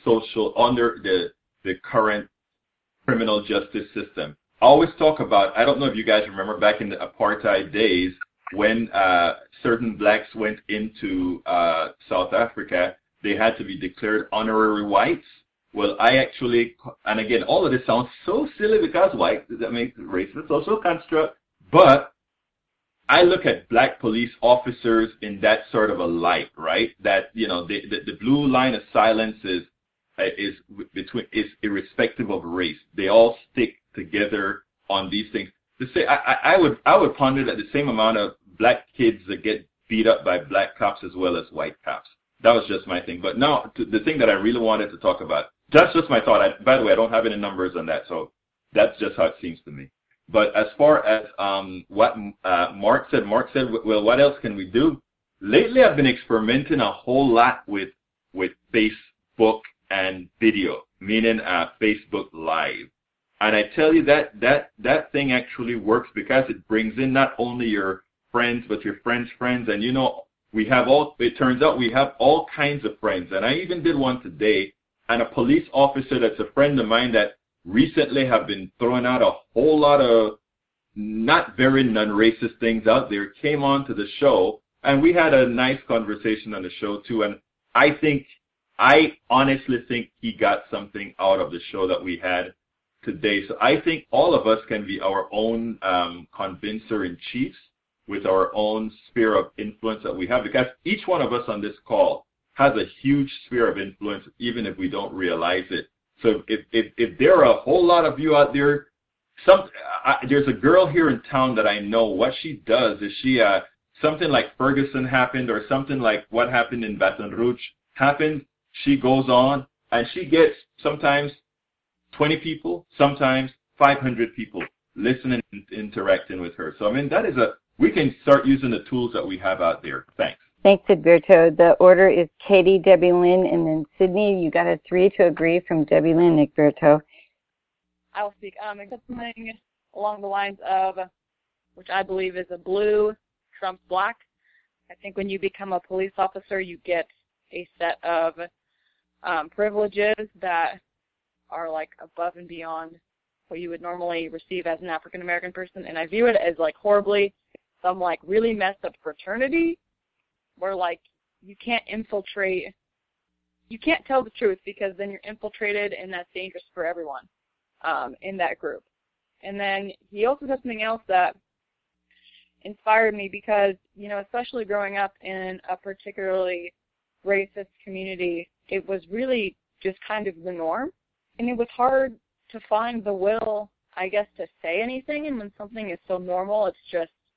current criminal justice system. I always talk about, I don't know if you guys remember back in the apartheid days when certain blacks went into South Africa, they had to be declared honorary whites. Well, I actually, and again, all of this sounds so silly because white, that makes race a social construct, but I look at black police officers in that sort of a light, right? That, the blue line of silence is irrespective of race. They all stick together on these things. To say, I would ponder that the same amount of black kids that get beat up by black cops as well as white cops. That was just my thing. But now, the thing that I really wanted to talk about, that's just my thought. By the way, I don't have any numbers on that, so that's just how it seems to me. But as far as what Mark said, well, what else can we do? Lately, I've been experimenting a whole lot with Facebook and video, meaning Facebook Live. And I tell you that thing actually works because it brings in not only your friends, but your friends' friends. And, you know, it turns out we have all kinds of friends. And I even did one today, and a police officer that's a friend of mine that recently have been throwing out a whole lot of not very non-racist things out there came on to the show, and we had a nice conversation on the show too. And I honestly think he got something out of the show that we had today. So I think all of us can be our own convincer in chiefs with our own sphere of influence that we have, because each one of us on this call has a huge sphere of influence, even if we don't realize it. So if there are a whole lot of you out there, there's a girl here in town that I know. What she does is something like Ferguson happened, or something like what happened in Baton Rouge happened. She goes on and she gets sometimes 20 people, sometimes 500 people listening and interacting with her. So I mean, we can start using the tools that we have out there. Thanks. Thanks, Egberto. The order is Katie, Debbie Lynn, and then Sydney. You got a 3 to agree from Debbie Lynn, Egberto. I will speak. Something along the lines of, which I believe is a blue trumps black. I think when you become a police officer, you get a set of privileges that are like above and beyond what you would normally receive as an African American person, and I view it as like horribly some like really messed up fraternity where like you can't infiltrate, you can't tell the truth because then you're infiltrated, and that's dangerous for everyone in that group. And then he also said something else that inspired me because, you know, especially growing up in a particularly racist community, it was really just kind of the norm. And it was hard to find the will, I guess, to say anything. And when something is so normal, it's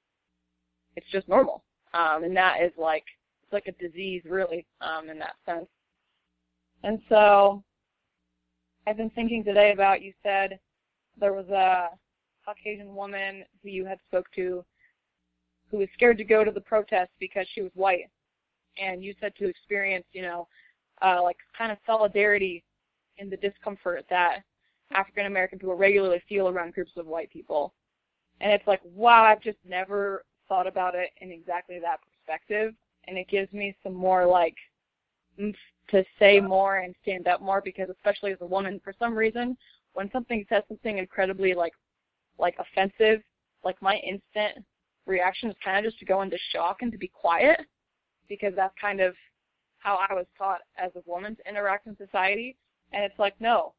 just normal. And that is like, it's like a disease, really, in that sense. And so I've been thinking today about, you said there was a Caucasian woman who you had spoke to who was scared to go to the protest because she was white. And you said to experience, you know, like kind of solidarity in the discomfort that African American people regularly feel around groups of white people. And it's like, wow, I've just never thought about it in exactly that perspective. And it gives me some more like oomph to say more and stand up more, because especially as a woman, for some reason, when something says something incredibly like offensive, like my instant reaction is kind of just to go into shock and to be quiet, because that's kind of how I was taught as a woman to interact in society. And it's like, no,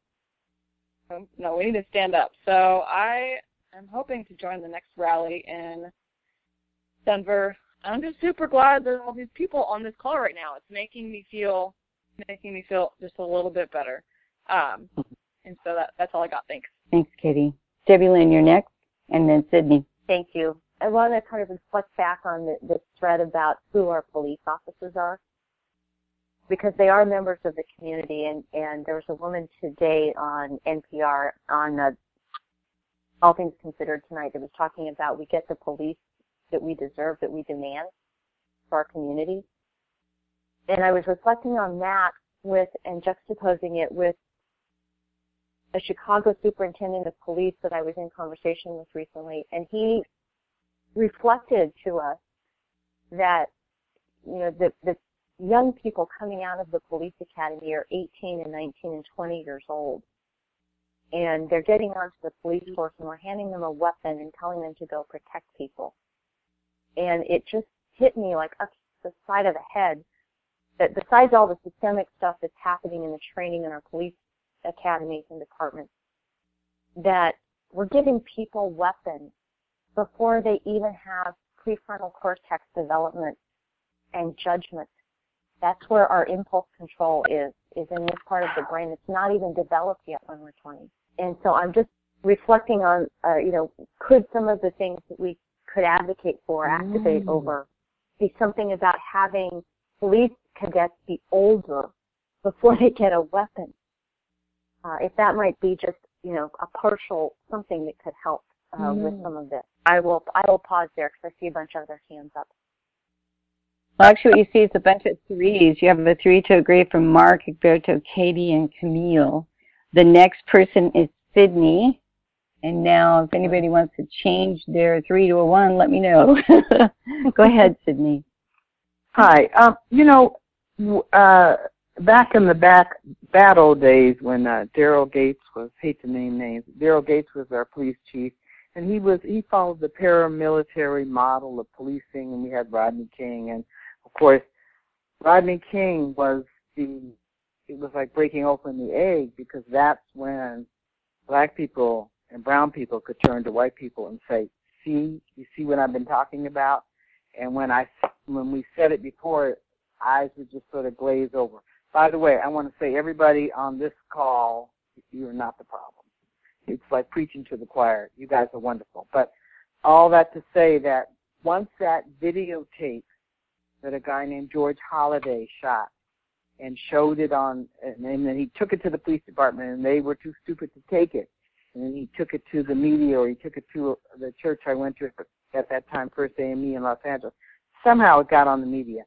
we need to stand up. So I am hoping to join the next rally in Denver. I'm just super glad there's all these people on this call right now. It's making me feel just a little bit better. And so that's all I got. Thanks. Thanks, Katie. Debbie Lynn, you're next, and then Sydney. Thank you. I want to kind of reflect back on this thread about who our police officers are, because they are members of the community. And there was a woman today on NPR on All Things Considered tonight that was talking about we get the police that we deserve, that we demand for our community. And I was reflecting on that and juxtaposing it with a Chicago superintendent of police that I was in conversation with recently, and he reflected to us that, you know, the young people coming out of the police academy are 18 and 19 and 20 years old, and they're getting onto the police force, and we're handing them a weapon and telling them to go protect people. And it just hit me like up the side of the head that besides all the systemic stuff that's happening in the training in our police academies and departments, that we're giving people weapons before they even have prefrontal cortex development and judgment. That's where our impulse control is in this part of the brain. It's not even developed yet when we're 20. And so I'm just reflecting on, could some of the things that we could advocate for activate over be something about having police cadets be older before they get a weapon. If that might be just, a partial something that could help with some of this. I will pause there because I see a bunch of other hands up. Well, actually, what you see is a bunch of threes. You have a 3 to agree from Mark, Egberto, Katie, and Camille. The next person is Sydney. And now, if anybody wants to change their 3 to a 1, let me know. Go ahead, Sydney. Hi. Back in the bad old days when Daryl Gates was, hate to name names, Daryl Gates was our police chief, and he followed the paramilitary model of policing, and we had Rodney King, and of course, Rodney King it was like breaking open the egg, because that's when black people and brown people could turn to white people and say, you see what I've been talking about? And when we said it before, eyes would just sort of glaze over. By the way, I want to say, everybody on this call, you're not the problem. It's like preaching to the choir. You guys are wonderful. But all that to say that once that videotape that a guy named George Holliday shot and showed it on, and then he took it to the police department, and they were too stupid to take it. And then he took it to the media, or he took it to the church I went to at that time, First AME in Los Angeles. Somehow it got on the media.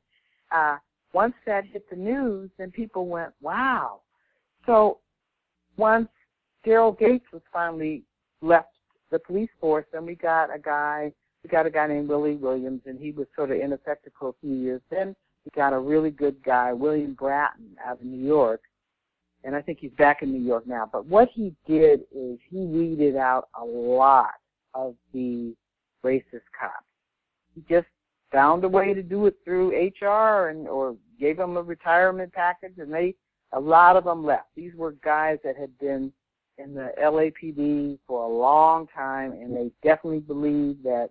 Once that hit the news, then people went, wow. So once Daryl Gates was finally left the police force, then we got a guy named Willie Williams, and he was sort of ineffective for a few years. Then we got a really good guy, William Bratton, out of New York, and I think he's back in New York now. But what he did is he weeded out a lot of the racist cops. He just found a way to do it through HR or gave them a retirement package, and a lot of them left. These were guys that had been in the LAPD for a long time, and they definitely believed that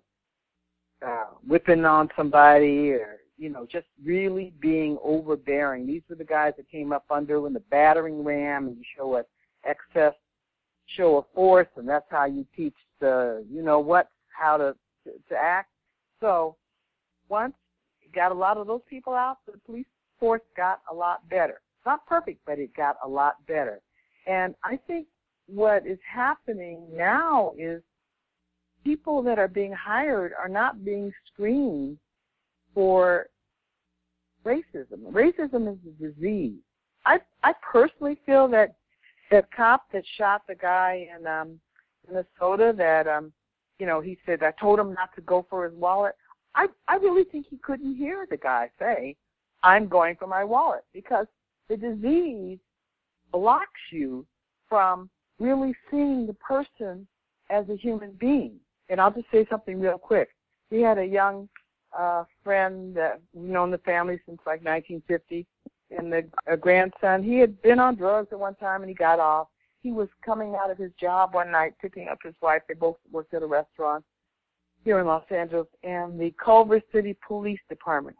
whipping on somebody or, just really being overbearing. These were the guys that came up under when the battering ram, and you show an excess show of force, and that's how you teach the, how to act. So once you got a lot of those people out, the police force got a lot better. It's not perfect, but it got a lot better. And I think what is happening now is people that are being hired are not being screened for racism. Racism is a disease. I personally feel that cop that shot the guy in Minnesota that, he said, I told him not to go for his wallet. I really think he couldn't hear the guy say, I'm going for my wallet, because the disease blocks you from really seeing the person as a human being. And I'll just say something real quick. We had a young friend that we've known the family since like 1950, and a grandson, he had been on drugs at one time and he got off. He was coming out of his job one night picking up his wife. They both worked at a restaurant here in Los Angeles, and the Culver City Police Department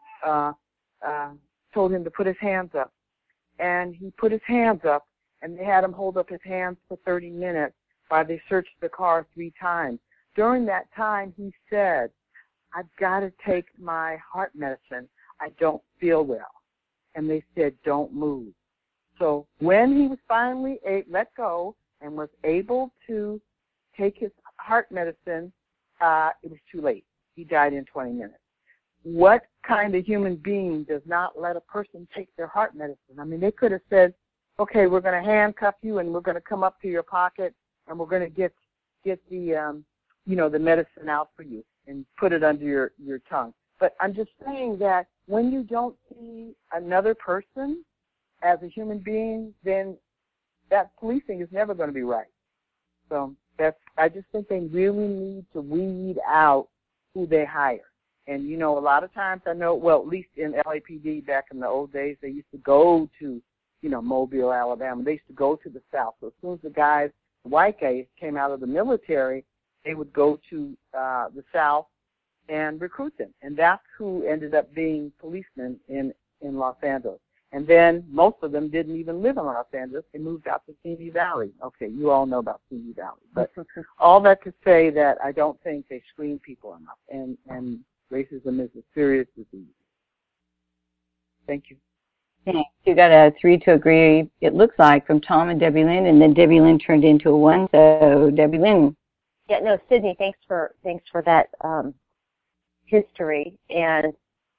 told him to put his hands up. And he put his hands up, and they had him hold up his hands for 30 minutes while they searched the car 3 times. During that time, he said, I've got to take my heart medicine. I don't feel well. And they said, don't move. So when he was finally let go and was able to take his heart medicine, it was too late. He died in 20 minutes. What kind of human being does not let a person take their heart medicine? I mean, they could have said, okay, we're going to handcuff you and we're going to come up to your pocket and we're going to get the, the medicine out for you and put it under your tongue. But I'm just saying that when you don't see another person as a human being, then that policing is never going to be right. So I just think they really need to weed out who they hire. And, a lot of times at least in LAPD back in the old days, they used to go to, Mobile, Alabama. They used to go to the South. So as soon as the white guys came out of the military, they would go to the South and recruit them. And that's who ended up being policemen in Los Angeles. And then most of them didn't even live in Los Angeles. They moved out to Simi Valley. Okay, you all know about Simi Valley. But all that to say that I don't think they screen people enough. And Racism is a serious disease. Thank you. Thanks. You got a 3 to agree, it looks like, from Tom and Debbie Lynn, and then Debbie Lynn turned into a 1. So, Debbie Lynn. Yeah, no, Sydney, thanks for that history. And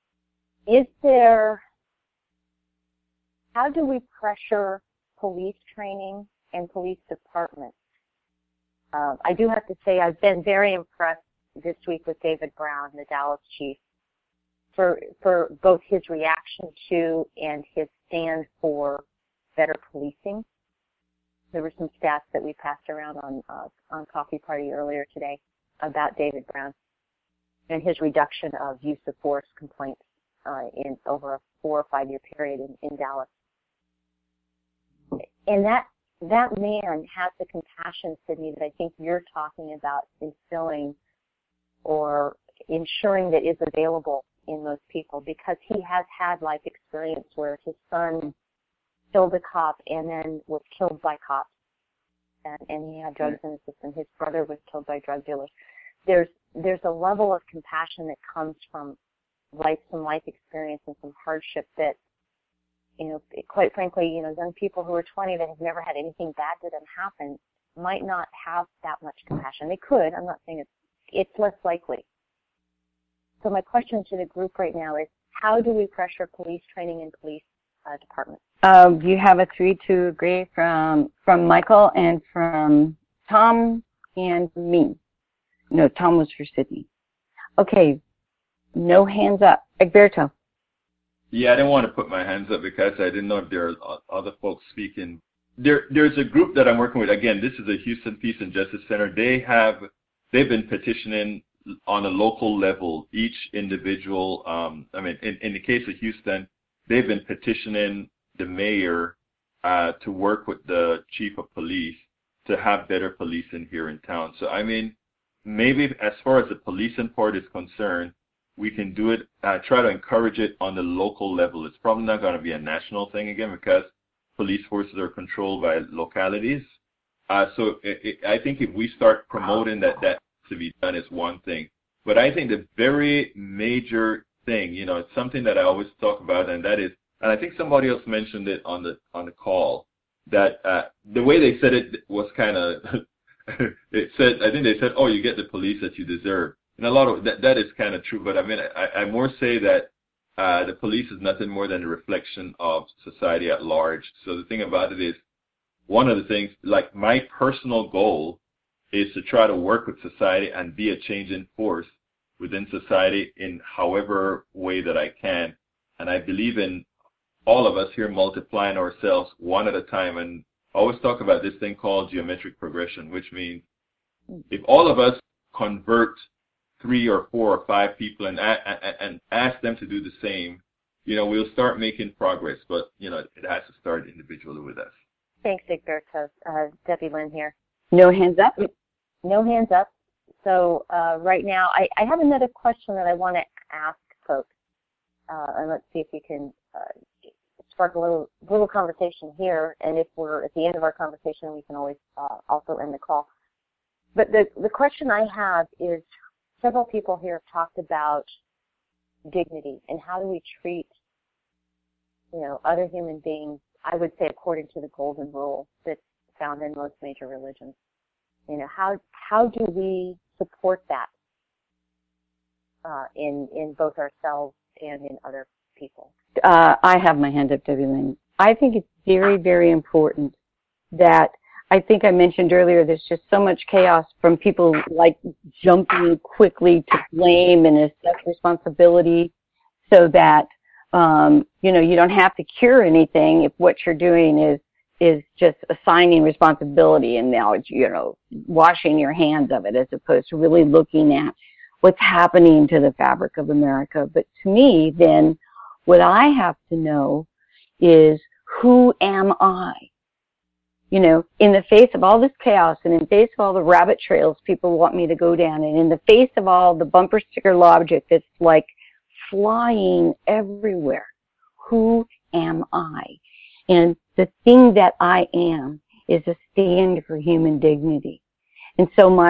how do we pressure police training and police departments? I do have to say I've been very impressed this week with David Brown, the Dallas chief, for both his reaction to and his stand for better policing. There were some stats that we passed around on Coffee Party earlier today about David Brown and his reduction of use of force complaints in over a 4 or 5 year period in Dallas. And that man has the compassion, Sydney, that I think you're talking about instilling or ensuring that is available in most people, because he has had life experience where his son killed a cop and then was killed by cops. And he had drugs in his system. His brother was killed by drug dealers. There's a level of compassion that comes from some life experience and some hardship that, quite frankly, young people who are 20 that have never had anything bad to them happen might not have that much compassion. They could. I'm not saying it's less likely. So my question to the group right now is, how do we pressure police training and police departments? You have a 3 to agree from Michael and from Tom and me. No, Tom was for Sydney. Okay, no hands up. Egberto. Yeah, I didn't want to put my hands up because I didn't know if there are other folks speaking. There's a group that I'm working with. Again, this is the Houston Peace and Justice Center. They've been petitioning on a local level, each individual. In the case of Houston, they've been petitioning the mayor to work with the chief of police to have better policing here in town. So, maybe as far as the policing part is concerned, we can do it, try to encourage it on the local level. It's probably not going to be a national thing again because police forces are controlled by localities. I think if we start promoting that to be done is one thing. But I think the very major thing, it's something that I always talk about, and that is, and I think somebody else mentioned it on the call, that the way they said it was kind of, I think they said, oh, you get the police that you deserve. And a lot of that is kind of true, but I more say that the police is nothing more than a reflection of society at large. So the thing about it is, one of the things, like my personal goal is to try to work with society and be a changing force within society in however way that I can. And I believe in all of us here multiplying ourselves one at a time. And I always talk about this thing called geometric progression, which means if all of us convert 3 or 4 or 5 people and ask them to do the same, we'll start making progress. But, it has to start individually with us. Thanks, Egberto. Debbie Lynn here. No hands up? No hands up. So right now, I have another question that I want to ask folks. And let's see if we can spark a little conversation here. And if we're at the end of our conversation, we can always also end the call. But the question I have is, several people here have talked about dignity and how do we treat, other human beings, I would say according to the golden rule that's found in most major religions. How do we support that in both ourselves and in other people? I have my hand up, Debbie Lynn. I think it's very, very important that, I think I mentioned earlier, there's just so much chaos from people like jumping quickly to blame and accept responsibility so that, you don't have to cure anything if what you're doing is just assigning responsibility and now, washing your hands of it as opposed to really looking at what's happening to the fabric of America. But to me, then, what I have to know is, who am I? In the face of all this chaos and in the face of all the rabbit trails people want me to go down and in the face of all the bumper sticker logic that's like flying everywhere, who am I? And the thing that I am is a stand for human dignity. And so my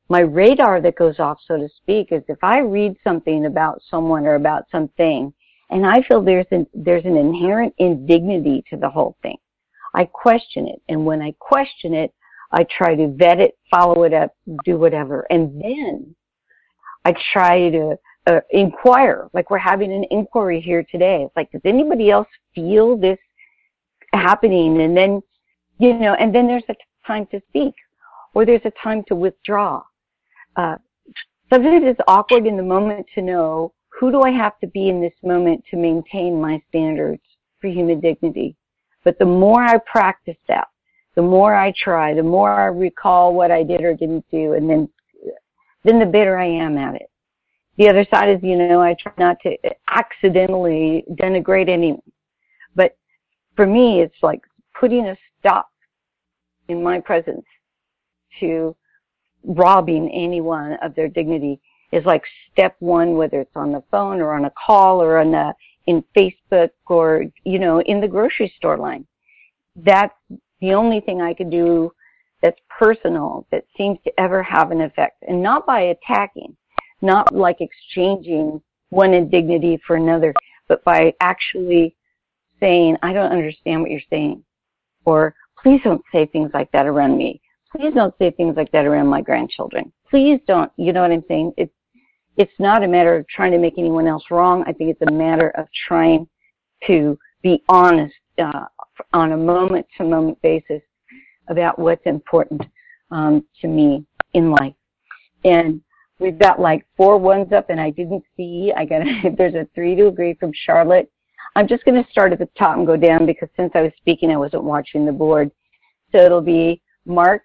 my radar that goes off, so to speak, is if I read something about someone or about something, and I feel there's an inherent indignity to the whole thing, I question it. And when I question it, I try to vet it, follow it up, do whatever. And then I try to inquire, like we're having an inquiry here today. It's like, does anybody else feel this happening? And then, and then there's a time to speak, or there's a time to withdraw. Sometimes it's awkward in the moment to know, who do I have to be in this moment to maintain my standards for human dignity? But the more I practice that, the more I try, the more I recall what I did or didn't do, and then the better I am at it. The other side is, I try not to accidentally denigrate anyone. But for me, it's like putting a stop in my presence to robbing anyone of their dignity is like step one, whether it's on the phone or on a call or in Facebook or, in the grocery store line. That's the only thing I could do that's personal, that seems to ever have an effect. And not by attacking, not like exchanging one indignity for another, but by actually saying, I don't understand what you're saying. Or, please don't say things like that around me. Please don't say things like that around my grandchildren. Please don't, you know what I'm saying? It's not a matter of trying to make anyone else wrong. I think it's a matter of trying to be honest on a moment-to-moment basis about what's important to me in life. And we've got like 4 ones up, and I didn't see. There's a 3 to agree from Charlotte. I'm just going to start at the top and go down because since I was speaking, I wasn't watching the board. So it'll be Mark,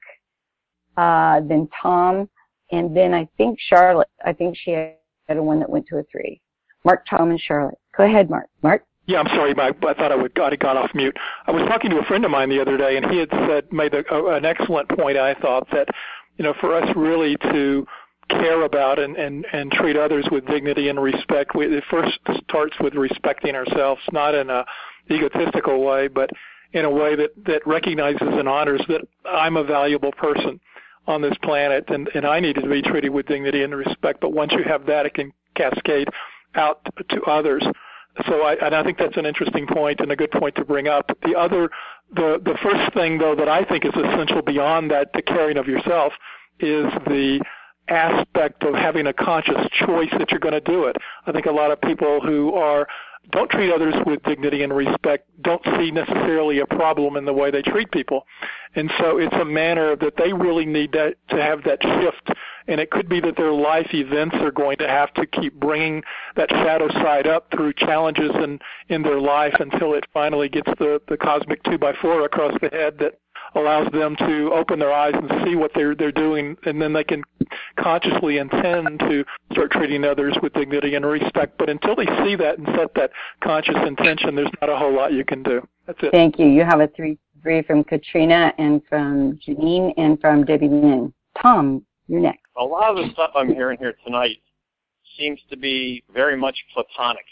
then Tom, and then I think Charlotte. I think she had a one that went to a 3. Mark, Tom, and Charlotte. Go ahead, Mark. Mark? Yeah, I'm sorry, I thought I got off mute. I was talking to a friend of mine the other day, and he had made an excellent point, I thought, that, for us really to care about and treat others with dignity and respect, it first starts with respecting ourselves, not in a egotistical way, but in a way that recognizes and honors that I'm a valuable person on this planet, and I need to be treated with dignity and respect. But once you have that, it can cascade out to others. So I think that's an interesting point and a good point to bring up. The first thing, though, that I think is essential beyond that, the caring of yourself, is the aspect of having a conscious choice that you're going to do it. I think a lot of people who don't treat others with dignity and respect don't see necessarily a problem in the way they treat people. And so it's a manner that they really need to have that shift. And it could be that their life events are going to have to keep bringing that shadow side up through challenges in their life until it finally gets the cosmic 2x4 across the head that allows them to open their eyes and see what they're doing, and then they can consciously intend to start treating others with dignity and respect. But until they see that and set that conscious intention, there's not a whole lot you can do. That's it. Thank you. You have a 3 from Katrina and from Janine and from Debbie Lynn. Tom, you're next. A lot of the stuff I'm hearing here tonight seems to be very much platonic.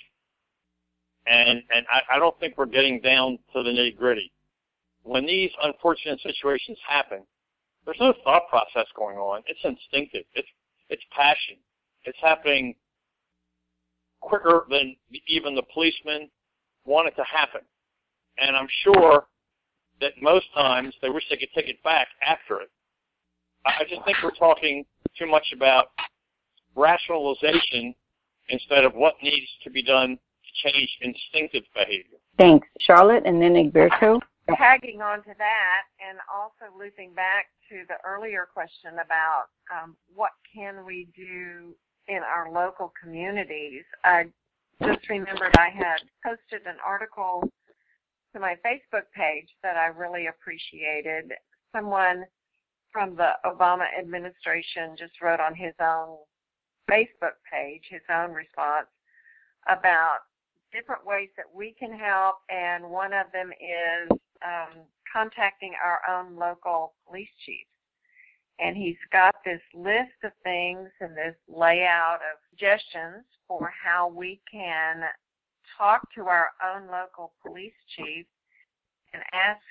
And I don't think we're getting down to the nitty-gritty. When these unfortunate situations happen, there's no thought process going on. It's instinctive. It's passion. It's happening quicker than even the policemen want it to happen. And I'm sure that most times they wish they could take it back after it. I just think we're talking too much about rationalization instead of what needs to be done to change instinctive behavior. Thanks. Charlotte and then Egberto. Tagging on to that and also looping back to the earlier question about what can we do in our local communities, I just remembered I had posted an article to my Facebook page that I really appreciated. Someone from the Obama administration just wrote on his own Facebook page, his own response about different ways that we can help, and one of them is contacting our own local police chiefs. And he's got this list of things and this layout of suggestions for how we can talk to our own local police chief and ask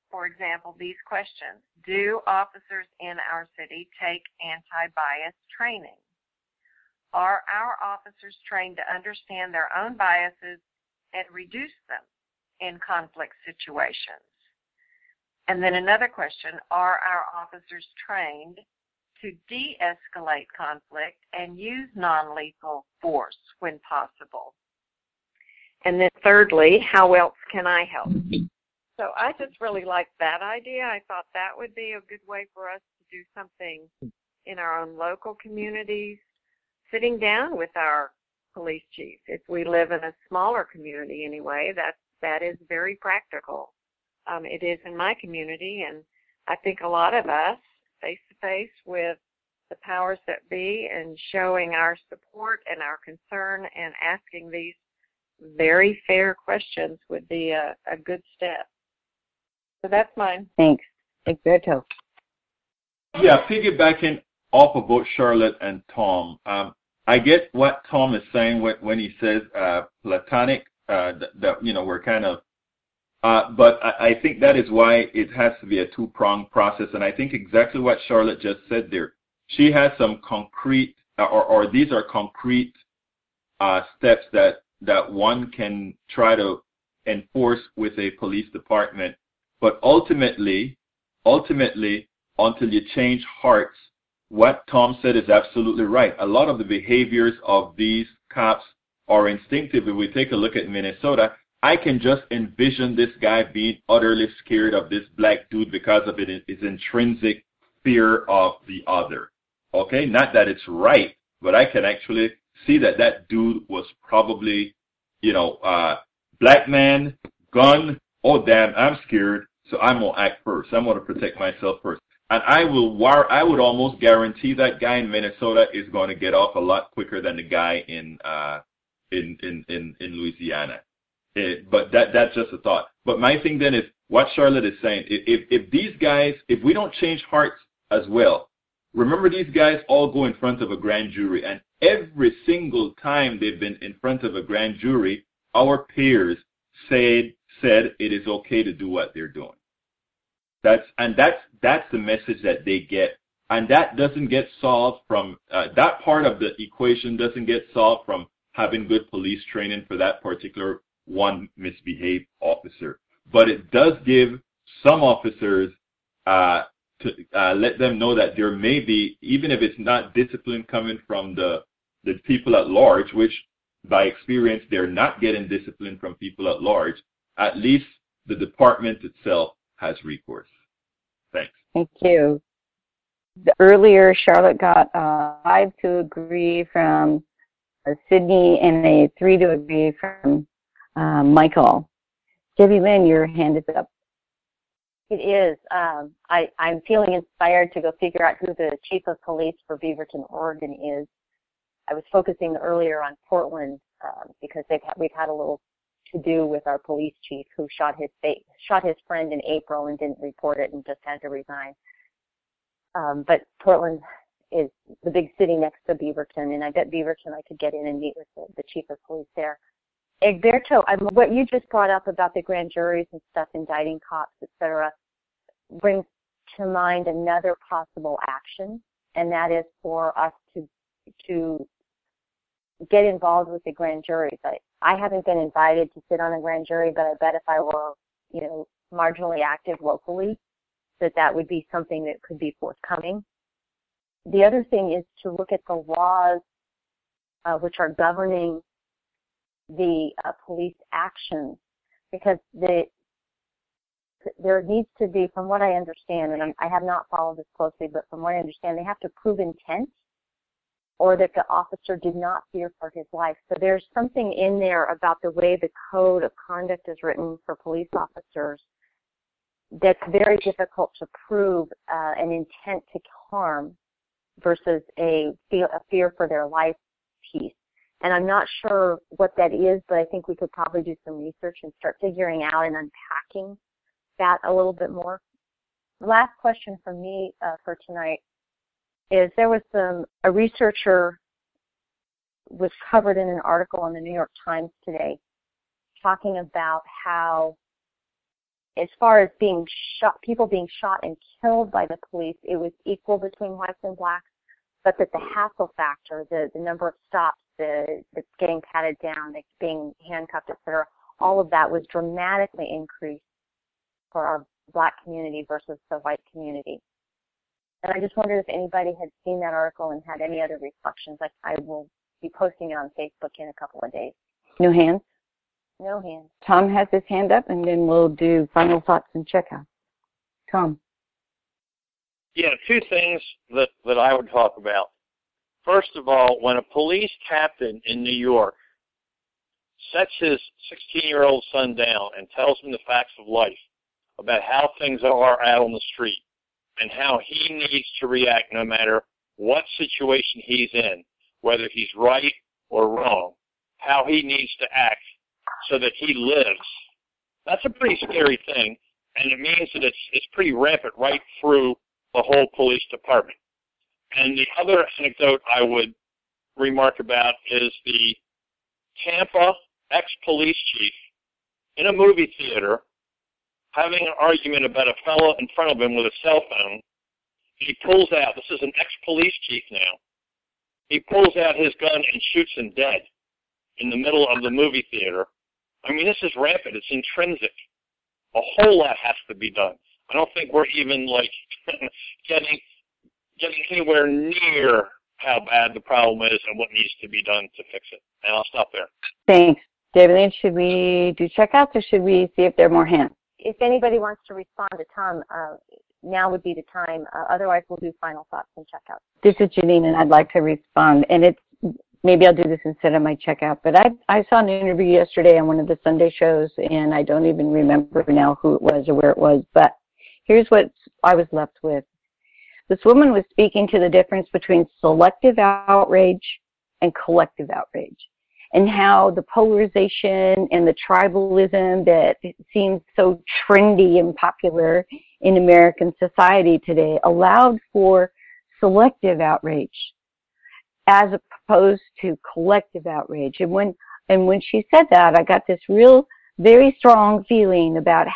for example, these questions. Do officers in our city take anti-bias training? Are our officers trained to understand their own biases and reduce them in conflict situations? And then another question, are our officers trained to de-escalate conflict and use non-lethal force when possible? And then thirdly, how else can I help? So I just really liked that idea. I thought that would be a good way for us to do something in our own local communities, sitting down with our police chief. If we live in a smaller community anyway, that is very practical. It is in my community, and I think a lot of us, face-to-face with the powers that be and showing our support and our concern and asking these very fair questions would be a good step. So that's mine. Thanks. Egberto. Yeah, piggybacking off of both Charlotte and Tom, I get what Tom is saying when he says platonic, that we're kind of, but I think that is why it has to be a two-pronged process, and I think exactly what Charlotte just said there. She has some concrete, or these are concrete steps that one can try to enforce with a police department. But ultimately, until you change hearts, what Tom said is absolutely right. A lot of the behaviors of these cops are instinctive. If we take a look at Minnesota, I can just envision this guy being utterly scared of this black dude because of his intrinsic fear of the other. Okay, not that it's right, but I can actually see that dude was probably, black man, gun, oh damn, I'm scared, so I'm gonna act first. I'm gonna protect myself first. And I would almost guarantee that guy in Minnesota is going to get off a lot quicker than the guy in Louisiana. But that's just a thought. But my thing then is what Charlotte is saying. If these guys, if we don't change hearts as well, remember these guys all go in front of a grand jury, and every single time they've been in front of a grand jury, our peers said it is okay to do what they're doing. That's the message that they get, and that doesn't get solved from that part of the equation doesn't get solved from having good police training for that particular one misbehaved officer. But it does give some officers to let them know that there may be, even if it's not discipline coming from the people at large, which by experience they're not getting discipline from people at large, at least the department itself has recourse. Thanks. Thank you. Earlier, Charlotte got 5 to agree from Sydney and a 3 to agree from Michael. Debbie Lynn, your hand is up. It is. I'm feeling inspired to go figure out who the chief of police for Beaverton, Oregon is. I was focusing earlier on Portland because we've had a little to do with our police chief who shot his friend in April and didn't report it and just had to resign. But Portland is the big city next to Beaverton, and I bet Beaverton I could get in and meet with the chief of police there. Egberto, what you just brought up about the grand juries and stuff, indicting cops, etc., brings to mind another possible action, and that is for us to get involved with the grand juries. I haven't been invited to sit on a grand jury, but I bet if I were, marginally active locally, that would be something that could be forthcoming. The other thing is to look at the laws which are governing the police actions, because there needs to be, from what I understand, and I have not followed this closely, but from what I understand, they have to prove intent or that the officer did not fear for his life. So there's something in there about the way the code of conduct is written for police officers that's very difficult to prove an intent to harm versus a fear for their life piece. And I'm not sure what that is, but I think we could probably do some research and start figuring out and unpacking that a little bit more. Last question from me for tonight is there was a researcher was covered in an article in the New York Times today talking about how as far as being shot, people being shot and killed by the police, it was equal between whites and blacks, but that the hassle factor, the number of stops, the getting patted down, the being handcuffed, etc., all of that was dramatically increased for our black community versus the white community. And I just wondered if anybody had seen that article and had any other reflections. I will be posting it on Facebook in a couple of days. No hands? No hands. Tom has his hand up, and then we'll do final thoughts and checkout. Tom. Yeah, two things that I would talk about. First of all, when a police captain in New York sets his 16-year-old son down and tells him the facts of life about how things are out on the street and how he needs to react no matter what situation he's in, whether he's right or wrong, how he needs to act so that he lives, that's a pretty scary thing, and it means that it's pretty rampant right through the whole police department. And the other anecdote I would remark about is the Tampa ex-police chief in a movie theater having an argument about a fellow in front of him with a cell phone. He pulls out, this is an ex-police chief now, he pulls out his gun and shoots him dead in the middle of the movie theater. I mean, this is rampant. It's intrinsic. A whole lot has to be done. I don't think we're even, like, getting anywhere near how bad the problem is and what needs to be done to fix it. And I'll stop there. Thanks. David Lynn, should we do checkouts or should we see if there are more hands? If anybody wants to respond to Tom, now would be the time. Otherwise, we'll do final thoughts and checkouts. This is Janine, and I'd like to respond. And it's maybe I'll do this instead of my checkout. But I saw an interview yesterday on one of the Sunday shows, and I don't even remember now who it was or where it was. But here's what I was left with. This woman was speaking to the difference between selective outrage and collective outrage, and how the polarization and the tribalism that seems so trendy and popular in American society today allowed for selective outrage as opposed to collective outrage. And when she said that, I got this very strong feeling about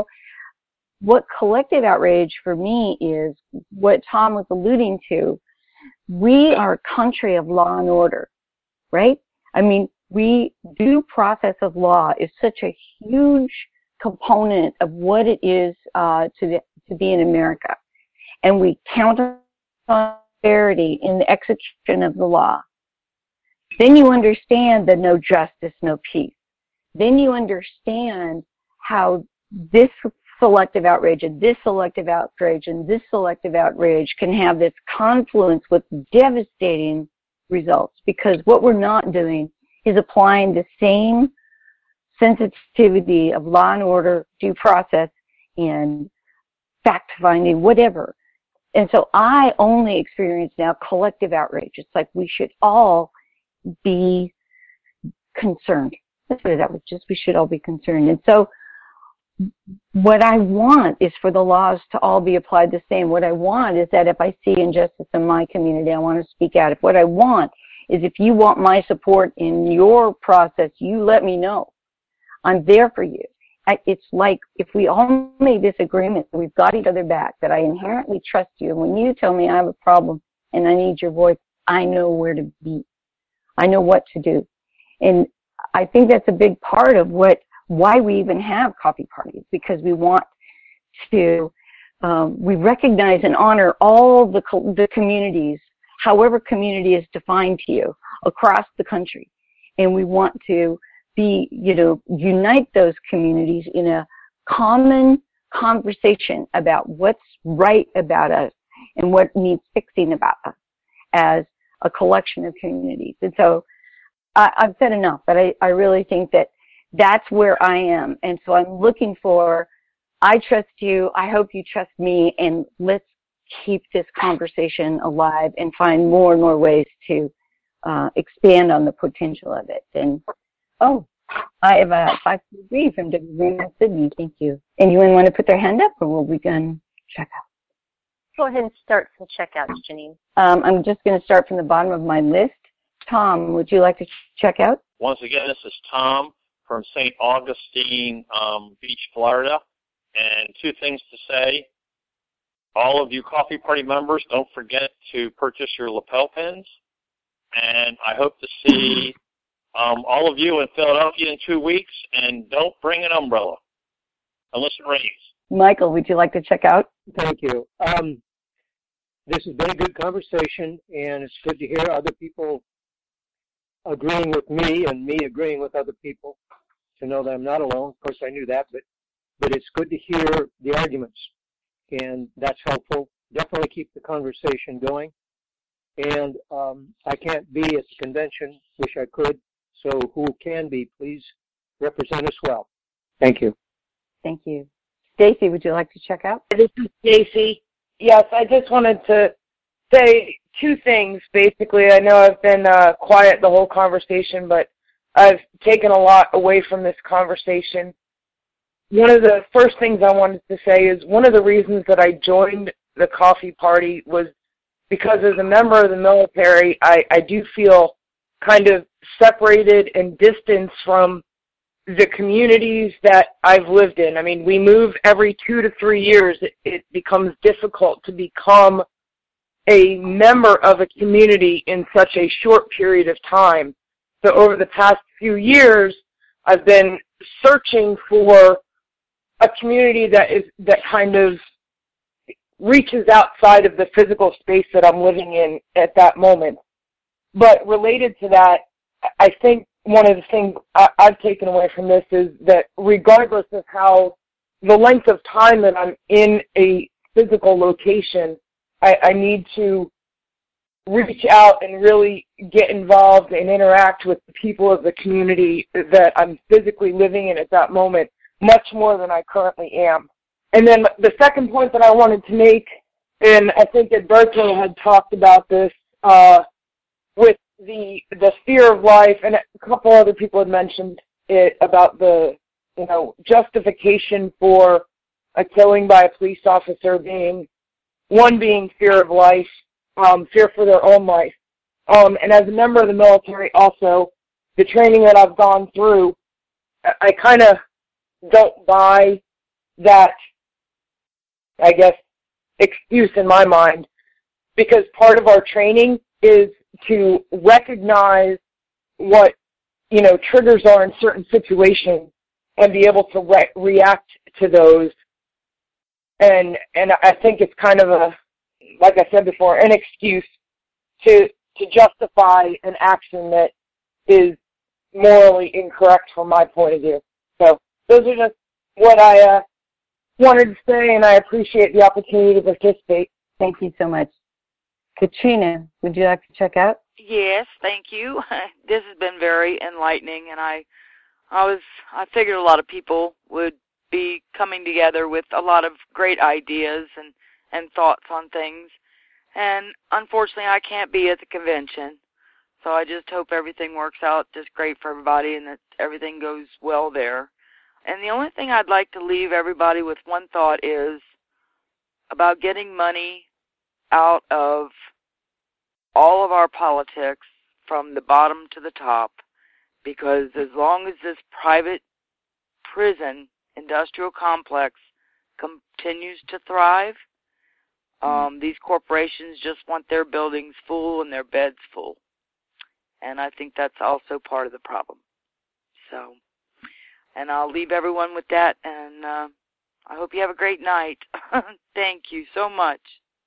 what collective outrage for me is, what Tom was alluding to. We are a country of law and order, right? I mean, due process of law is such a huge component of what it is to be in America. And we count on severity in the execution of the law. Then you understand the no justice, no peace. Then you understand how this selective outrage and this selective outrage and this selective outrage can have this confluence with devastating results, because what we're not doing is applying the same sensitivity of law and order, due process, and fact-finding, whatever. And so I only experience now collective outrage. It's like we should all be concerned. That's what that was, just we should all be concerned. And so what I want is for the laws to all be applied the same. What I want is that if I see injustice in my community, I want to speak out. What I want is, if you want my support in your process, you let me know. I'm there for you. It's like if we all made this agreement that we've got each other back, that I inherently trust you. When you tell me I have a problem and I need your voice, I know where to be. I know what to do. And I think that's a big part of why we even have coffee parties, because we want to, we recognize and honor all the communities, however community is defined to you, across the country. And we want to unite those communities in a common conversation about what's right about us and what needs fixing about us as a collection of communities. And so I've said enough, but I really think that that's where I am. And so I'm looking for, I trust you, I hope you trust me, and let's keep this conversation alive and find more and more ways to expand on the potential of it. And I have a 5-3 from WVMS Sydney. Thank you. Anyone want to put their hand up, or will we go check out? Go ahead and start some checkouts, Janine. I'm just going to start from the bottom of my list. Tom, would you like to check out? Once again, this is Tom from St. Augustine Beach, Florida. And two things to say. All of you Coffee Party members, don't forget to purchase your lapel pins. And I hope to see all of you in Philadelphia in 2 weeks. And don't bring an umbrella unless it rains. Michael, would you like to check out? Thank you. This has been a good conversation, and it's good to hear other people agreeing with me and me agreeing with other people to know that I'm not alone. Of course, I knew that, but it's good to hear the arguments, and that's helpful. Definitely keep the conversation going. And I can't be at the convention, wish I could, so who can be, please represent us well. Thank you. Thank you. Stacy, would you like to check out? This is Stacy. Yes, I just wanted to say two things, basically. I know I've been quiet the whole conversation, but I've taken a lot away from this conversation. One of the first things I wanted to say is one of the reasons that I joined the Coffee Party was because as a member of the military, I do feel kind of separated and distanced from the communities that I've lived in. I mean, we move every 2 to 3 years. It becomes difficult to become a member of a community in such a short period of time. So over the past few years, I've been searching for a community that kind of reaches outside of the physical space that I'm living in at that moment. But related to that, I think one of the things I've taken away from this is that regardless of how the length of time that I'm in a physical location, I need to reach out and really get involved and interact with the people of the community that I'm physically living in at that moment, much more than I currently am. And then the second point that I wanted to make, and I think Alberto had talked about this, with the fear of life, and a couple other people had mentioned it about the, justification for a killing by a police officer being fear of life, fear for their own life. And as a member of the military also, the training that I've gone through, I kind of don't buy that, I guess, excuse in my mind, because part of our training is to recognize what, triggers are in certain situations and be able to react to those. And I think it's kind of like I said before, an excuse to justify an action that is morally incorrect from my point of view. So those are just what I wanted to say, and I appreciate the opportunity to participate. Thank you so much. Katrina, would you like to check out? Yes, thank you. This has been very enlightening, and I figured a lot of people would be coming together with a lot of great ideas and thoughts on things. And unfortunately, I can't be at the convention, so I just hope everything works out just great for everybody and that everything goes well there. And the only thing I'd like to leave everybody with one thought is about getting money out of all of our politics from the bottom to the top, because as long as this private prison industrial complex continues to thrive, these corporations just want their buildings full and their beds full. And I think that's also part of the problem. So, and I'll leave everyone with that, and I hope you have a great night. Thank you so much.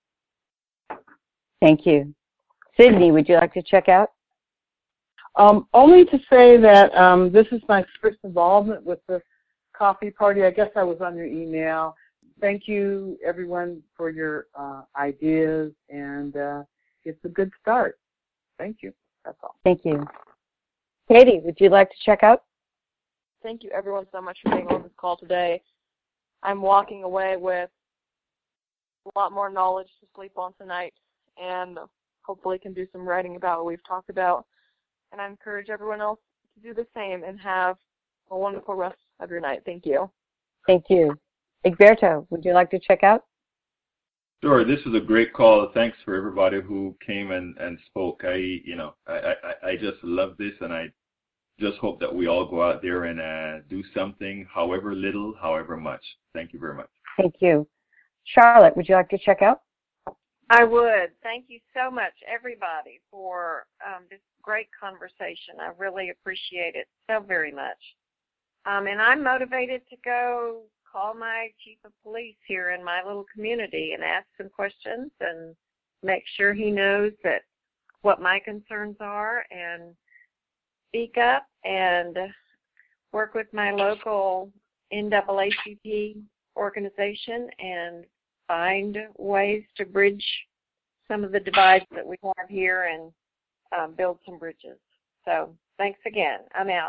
Thank you. Sydney, would you like to check out? Only to say that this is my first involvement with the Coffee Party. I guess I was on your email. Thank you, everyone, for your ideas, and it's a good start. Thank you. That's all. Thank you. Katie, would you like to check out? Thank you, everyone, so much for being on this call today. I'm walking away with a lot more knowledge to sleep on tonight, and hopefully can do some writing about what we've talked about. And I encourage everyone else to do the same and have a wonderful rest of your night. Thank you. Thank you. Egberto, would you like to check out? Sure. This is a great call. Thanks for everybody who came and spoke. I just love this, and I just hope that we all go out there and do something, however little, however much. Thank you very much. Thank you. Charlotte, would you like to check out? I would. Thank you so much, everybody, for this great conversation. I really appreciate it so very much. And I'm motivated to go call my chief of police here in my little community and ask some questions and make sure he knows that what my concerns are, and speak up and work with my local NAACP organization and find ways to bridge some of the divides that we have here and build some bridges. So thanks again. I'm out.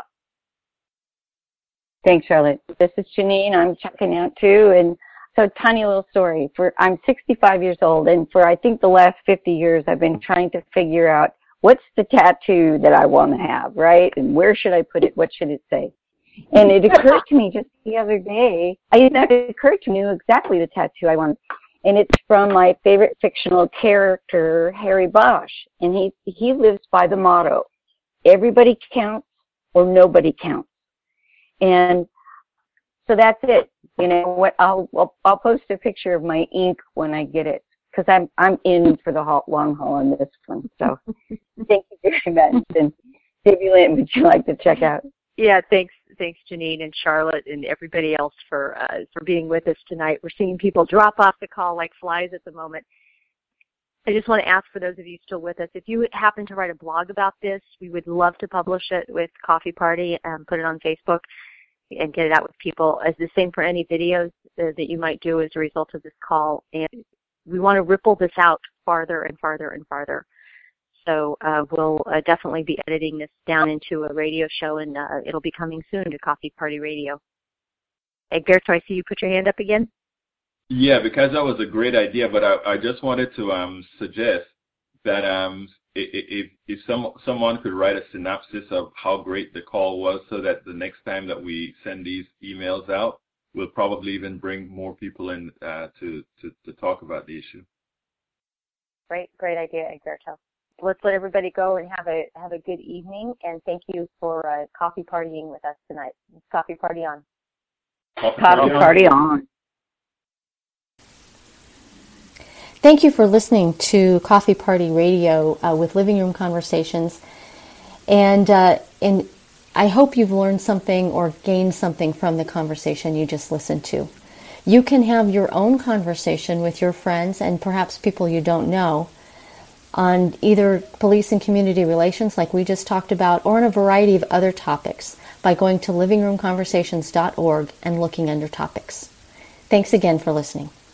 Thanks, Charlotte. This is Janine. I'm checking out too. And so, tiny little story. I'm 65 years old, and for I think the last 50 years, I've been trying to figure out what's the tattoo that I want to have, right? And where should I put it? What should it say? And it occurred to me just the other day. It occurred to me exactly the tattoo I wanted, and it's from my favorite fictional character, Harry Bosch, and he lives by the motto: everybody counts or nobody counts. And so that's it. You know what? I'll post a picture of my ink when I get it, because I'm in for the long haul on this one. So thank you very much. And Debbie Lynn, would you like to check out? Yeah, thanks, Janine and Charlotte and everybody else for being with us tonight. We're seeing people drop off the call like flies at the moment. I just want to ask, for those of you still with us, if you happen to write a blog about this, we would love to publish it with Coffee Party and put it on Facebook and get it out with people. As the same for any videos that you might do as a result of this call. And we want to ripple this out farther and farther and farther. So we'll definitely be editing this down into a radio show, and it'll be coming soon to Coffee Party Radio. Egberto, I see you put your hand up again. Yeah, because that was a great idea, but I just wanted to suggest that if someone could write a synopsis of how great the call was, so that the next time that we send these emails out, we'll probably even bring more people in to talk about the issue. Great idea, Egberto. Let's let everybody go and have a good evening, and thank you for coffee partying with us tonight. Coffee party on. Coffee party on. Thank you for listening to Coffee Party Radio with Living Room Conversations. And I hope you've learned something or gained something from the conversation you just listened to. You can have your own conversation with your friends and perhaps people you don't know on either police and community relations like we just talked about, or on a variety of other topics by going to livingroomconversations.org and looking under topics. Thanks again for listening.